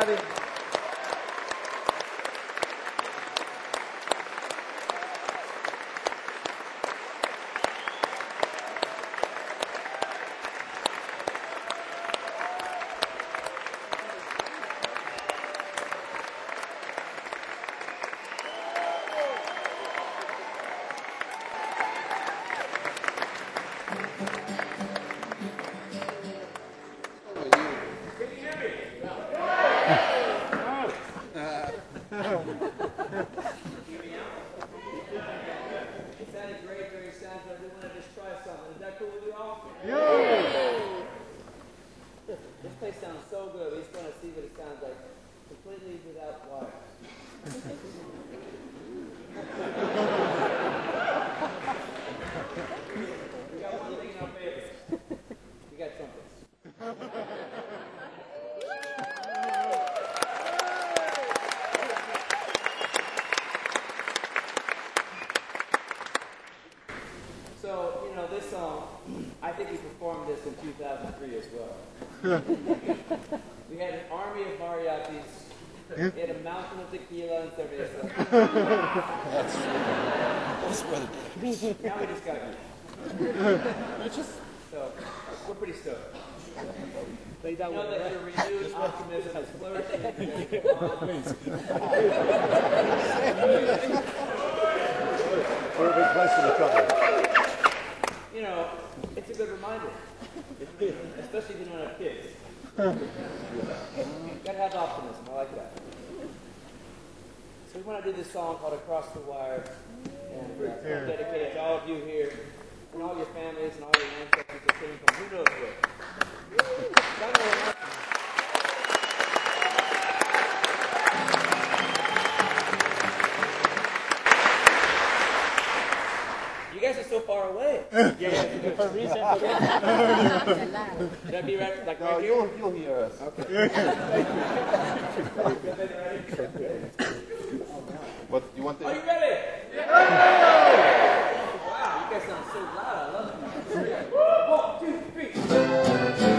Gabby. It sounded great during sound, but I did want to just try something. Is that cool with you all? This place sounds so good. We just want to see what it sounds like completely without wires. We got one thing in our favor. We got trumpets. So, you know, this song, I think we performed this in two thousand three as well. We had an army of mariachis. We had a mountain of tequila and cerveza. Now we just got you. So, we're pretty stoked. You know that your renewed optimism is flourishing. We're a big place for the trouble. You know, it's a good reminder, especially if you don't have kids. You gotta have optimism. I like that. So we want to do this song called "Across the Wire," and we're dedicated to all of you here, and all your families, and all your ancestors that came from who knows where. Not only- You guys are so far away. Yeah, yeah. For a reason. Should I be right, like No, right here? you'll, you'll hear us. Okay. What, you want the... Are you ready? Yeah! Wow, you guys sound so loud. I love it. One, two, three.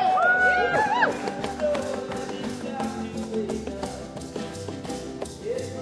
It's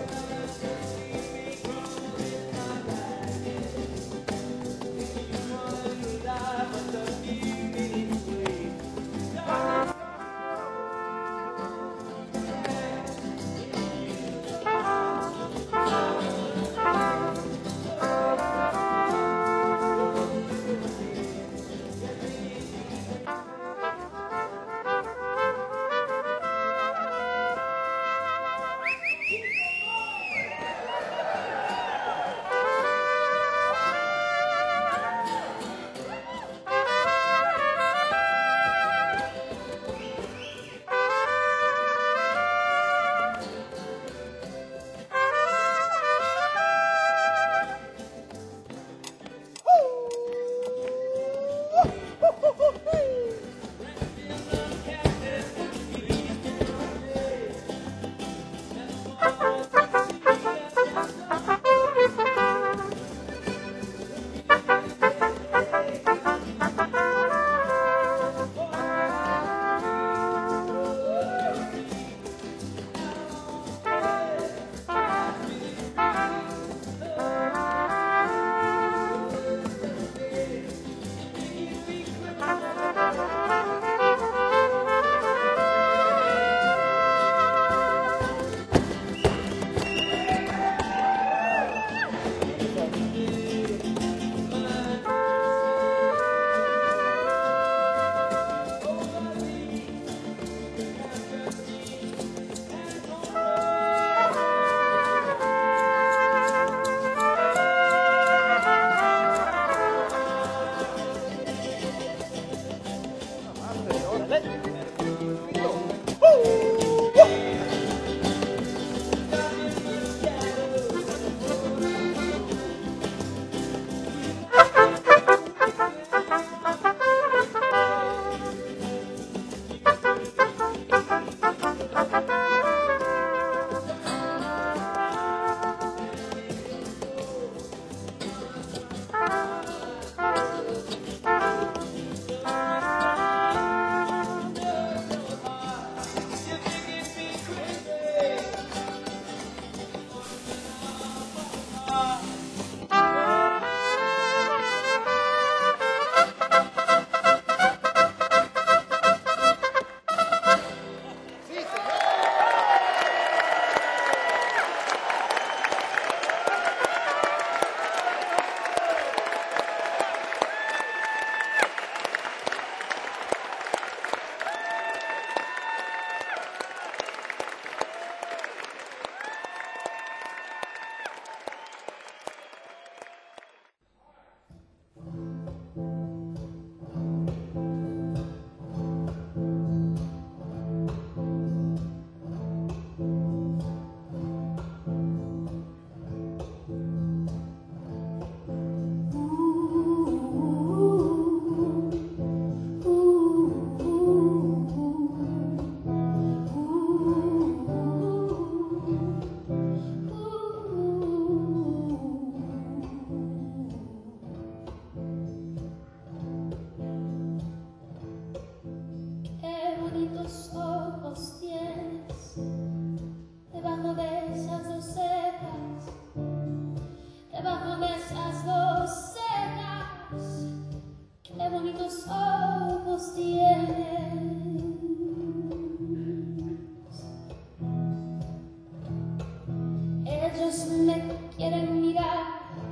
ellos me quieren mirar,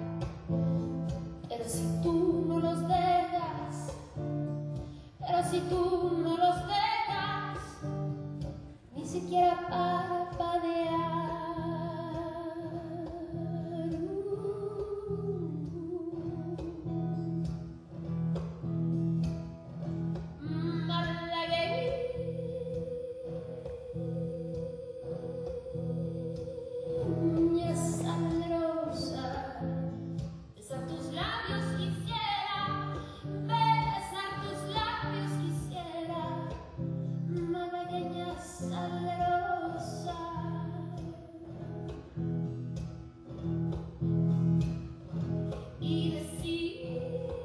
pero si tú no los dejas, pero si tú no los dejas, ni siquiera parpadear. Malagueña salerosa, besar tus labios quisiera, besar tus labios quisiera, malagueña salerosa. Y decir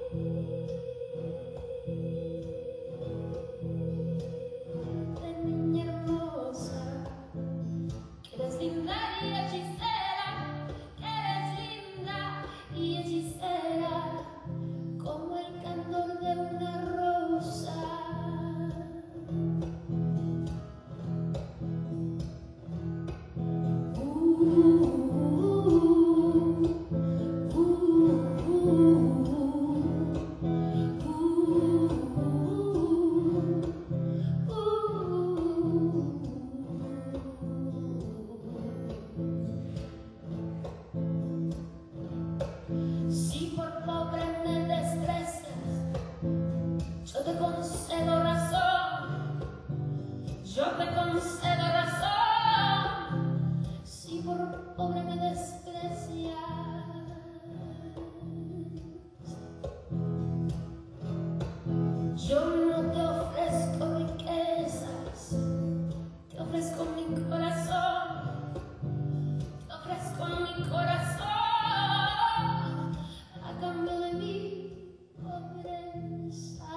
de niña hermosa que eres linda y hechicera, que eres linda y hechicera, como el candor de una rosa. Si por pobre me desprecias, yo te concedo razón, yo te concedo razón. Si por pobre me desprecias, yo no te ofrezco riquezas, te ofrezco mi corazón, te ofrezco mi corazón, a cambio de mi pobreza.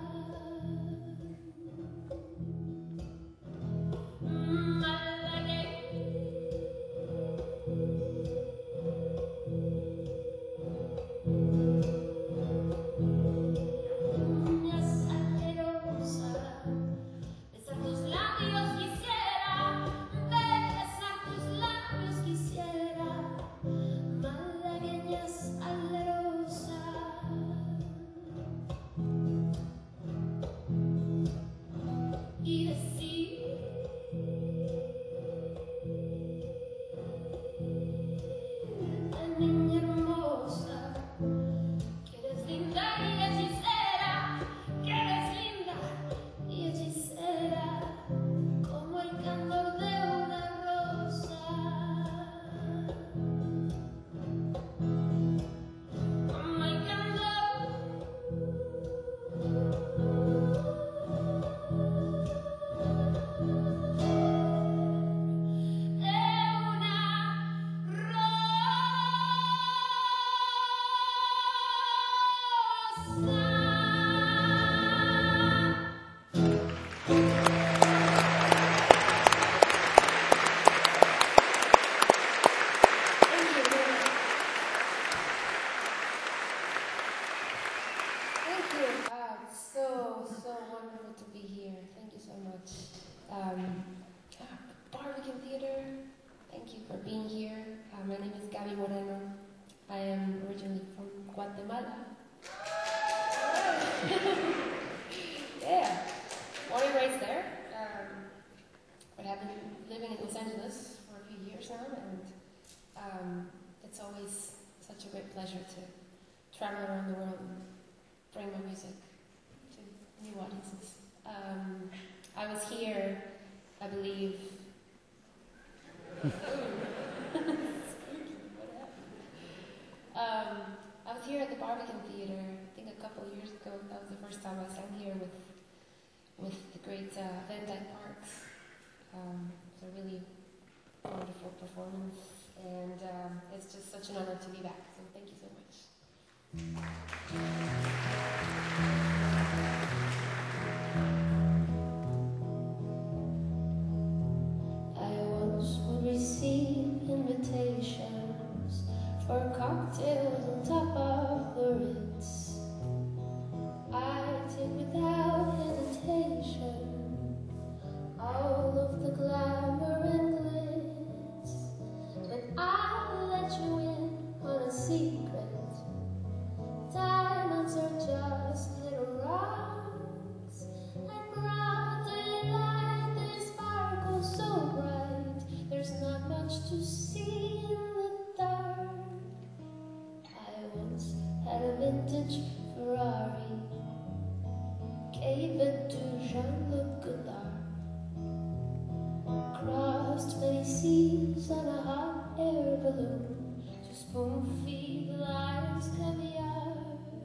Malagueña salerosa, besar tus labios quisiera, besar tus labios quisiera, malagueña salerosa. Y decir de niña hermosa que eres linda y hechicera, que eres linda y hechicera, como el candor de una rosa, como el candor de una rosa. Thank you. Ah, it's so, so wonderful to be here. Thank you so much. Um, ah, Barbican Theater, thank you for being here. Uh, my name is Gaby Moreno. I am originally from Guatemala. Yeah, born and raised there. Um, but I've been living in Los Angeles for a few years now, and um, it's always such a great pleasure to travel around the world and bring my music to new audiences. Um, I was here, I believe. um, I was here at the Barbican Theater, I think a couple of years ago. That was the first time I sang here with with the great uh, Van Dyke Parks. Um, it's a really wonderful performance, and um, it's just such an honor to be back. So thank you so much. I once would receive invitations for cocktails on top of the Ritz. I take without hesitation all of the glamour and glitz, but I secret. Diamonds are just little rocks, like broad daylight, they sparkle so bright. There's not much to see in the dark. I once had a vintage Ferrari, gave it to Jean-Luc Godard. Crossed many seas on a hot air balloon to spoon-feed life's caviar.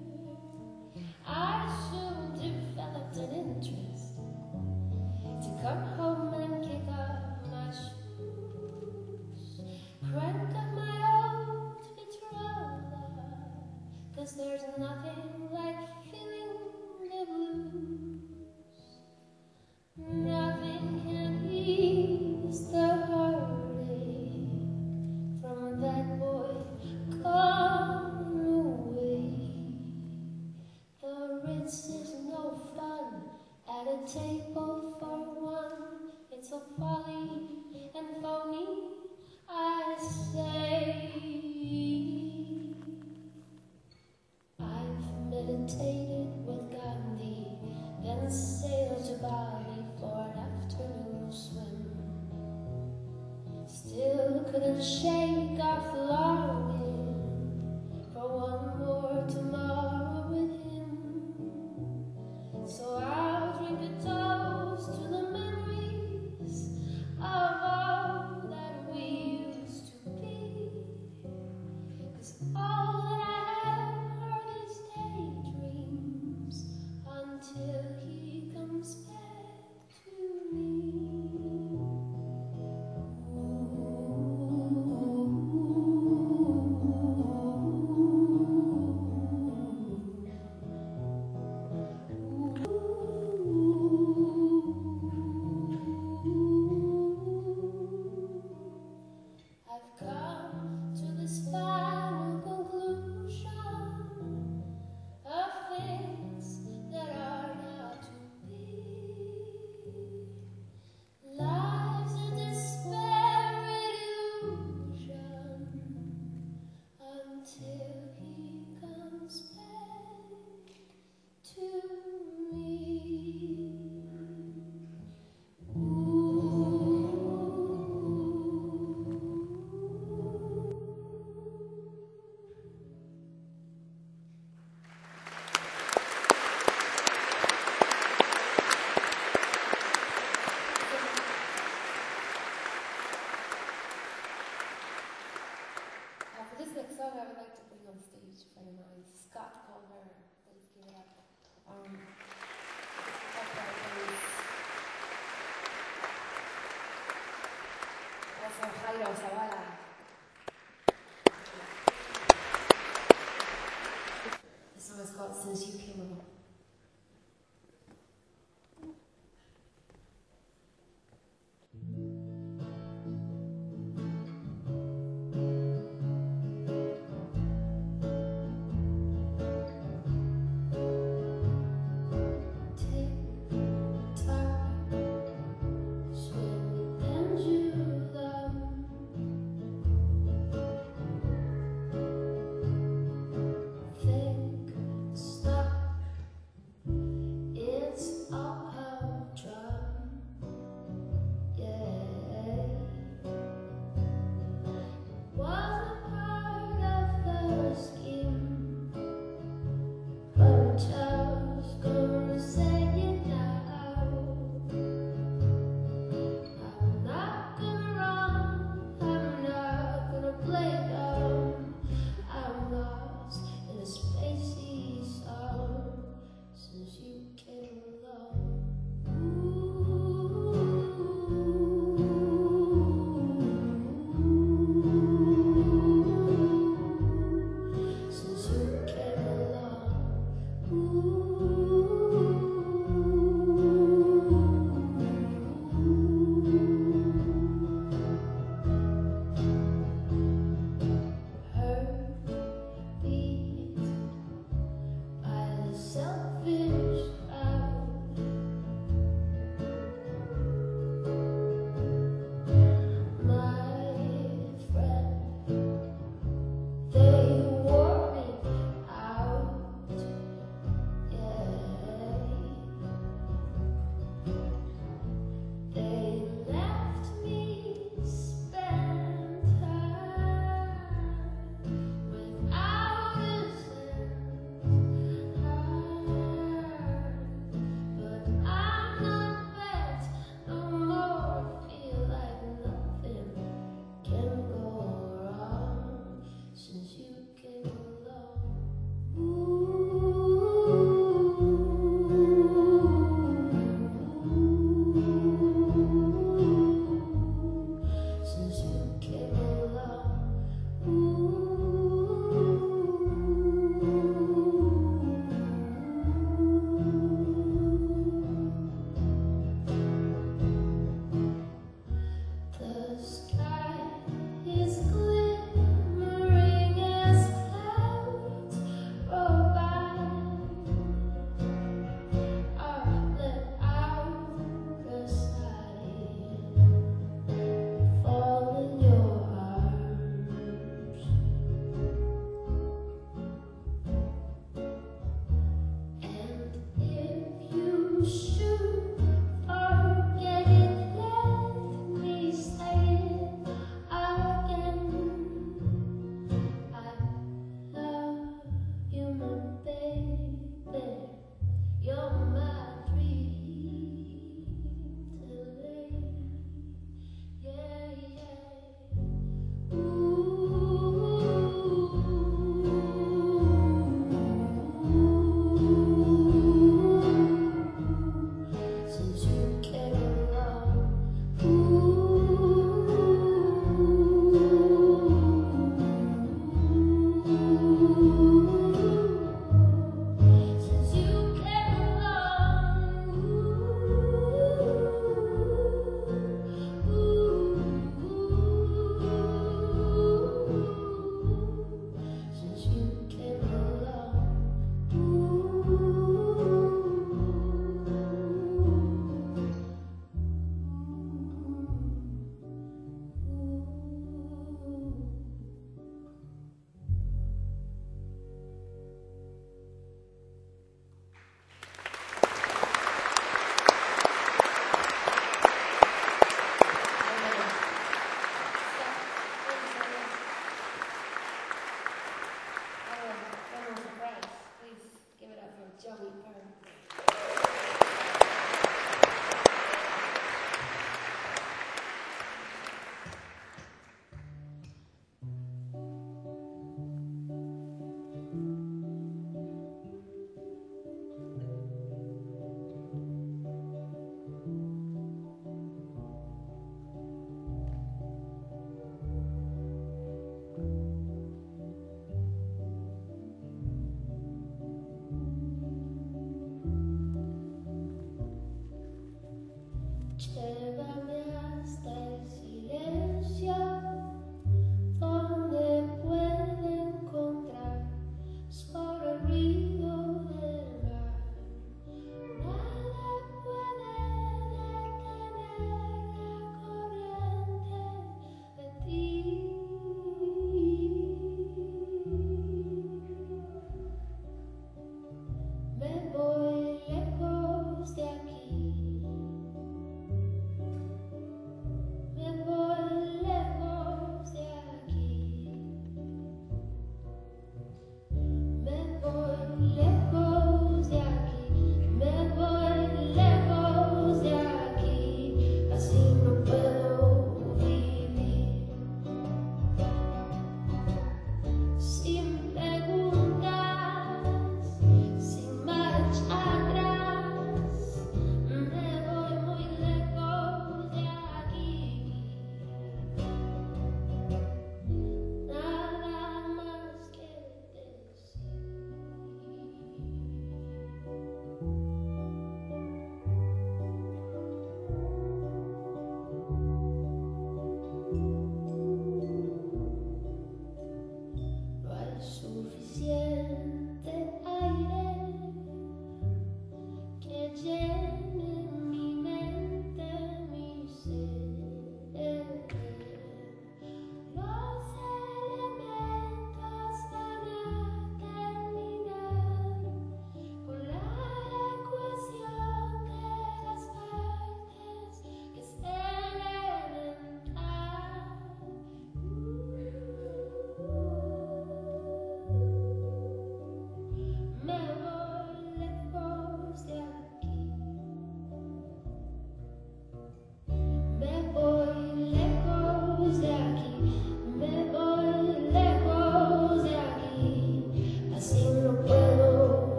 I soon developed an interest to come home and kick off my shoes, crank up my old Victrola, 'cause there's nothing like feeling the blues. Nothing can ease the heartache from that boy gone away. The Ritz is no fun at a table for one. It's a folly and phony, I say. I've meditated with Gandhi, then sailed to Bali for an afternoon swim. Still couldn't shake off the longing for one more tomorrow with him. So I'll drink a toast to the memories of all that we used to be, 'cause all that I have are these daydreams until he comes back to me. I've come to this final conclusion of things that are not to be. Life's a disparate illusion until he comes back to me. Uh, for this next song, I would like to bring on stage a friend of mine, Scott Colbert. Please give it up. Um, also, Jairo Zavala. This song is called Since You Came Along. Tick-tock, swing the pendulum.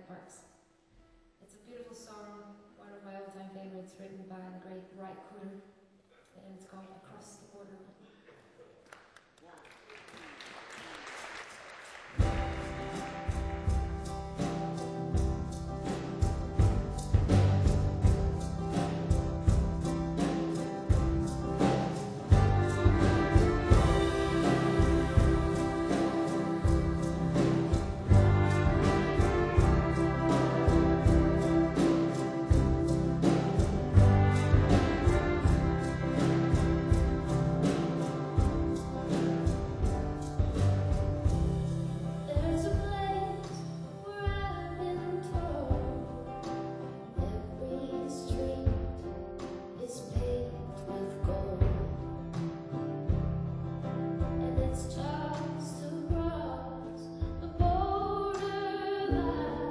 Parks. It's a beautiful song, one of my all-time favorites, written by the great Ry Cooder, and it's called Across the Border. There's a place where I've been told every street is paved with gold, and it's just across the borderline.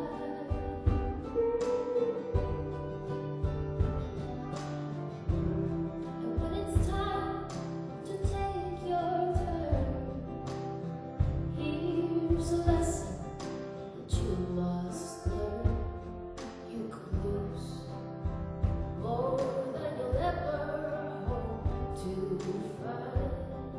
And when it's time to take your turn, here's a lesson that you must learn. You could lose more than you'll ever hope to find.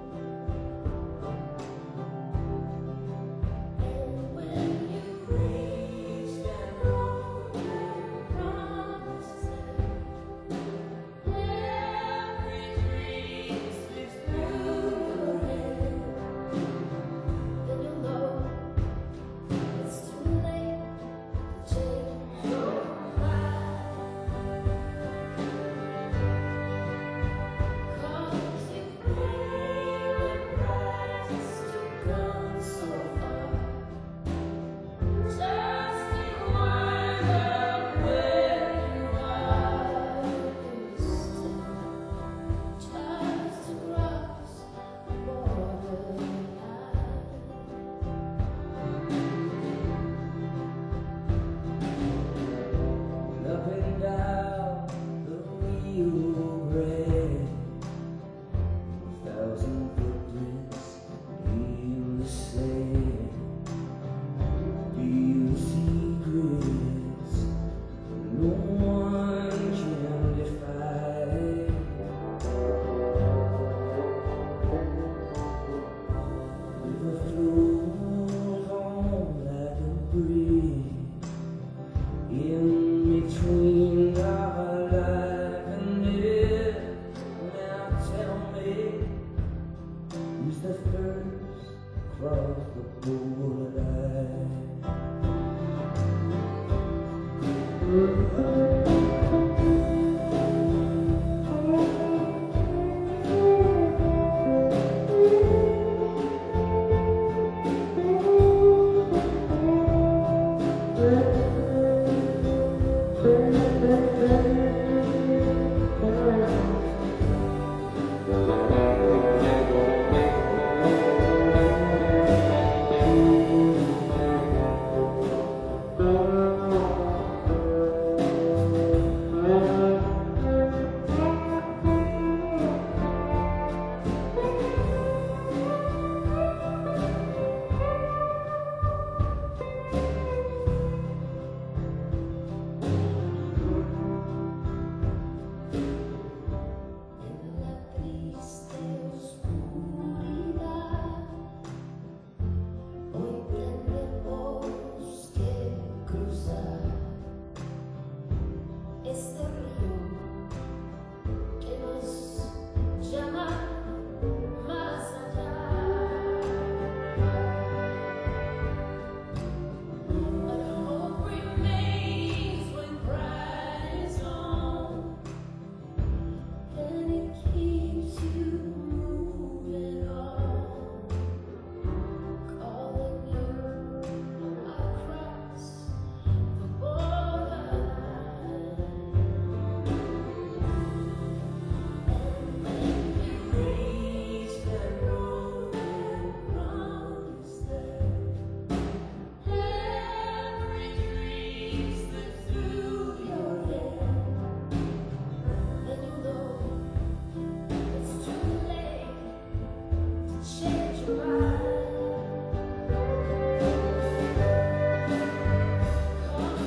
And when you reach that road where promise is there, every dream slips through your head, then you'll know it's too late to change your mind. 'Cause you've paid the price to come so far, just to wind up where you are instead, just to cross the borderline. Up and down the wheel gray, a thousand footprints in the sand. Feel secrets no one can define. River flows on like a bridge in between our life and death. Now tell me, who's the first across the borderline? En la triste oscuridad, hoy tenemos que cruzar este río que nos llama más allá. But hope remains when pride is on, and it keeps you moving on, calling you across the borderline. And when you reach that road and promise there, every dream slips through your head, then you know it's too late to change your mind. 'Cause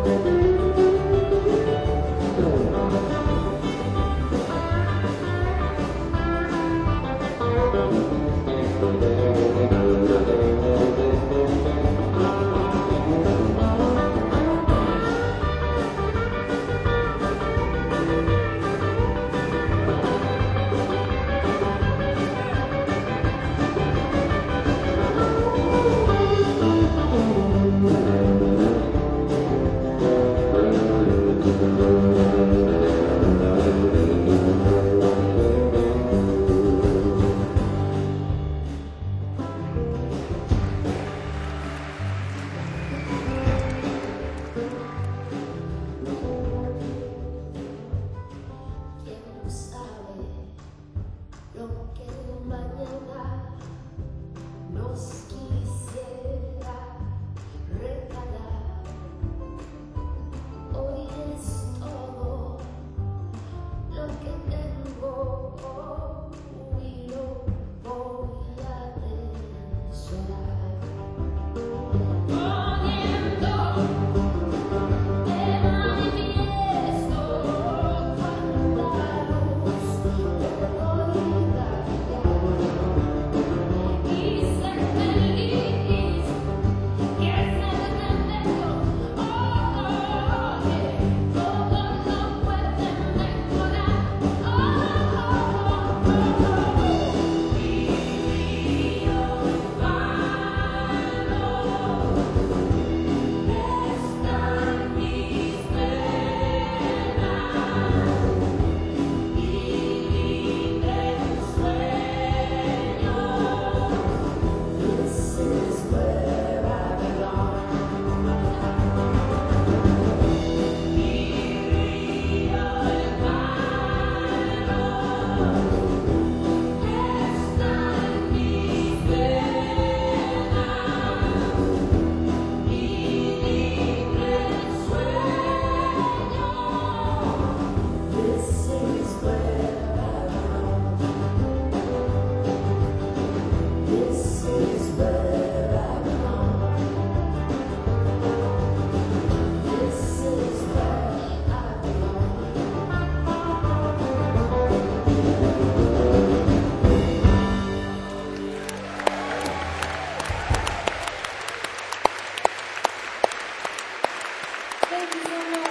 Thank you so much.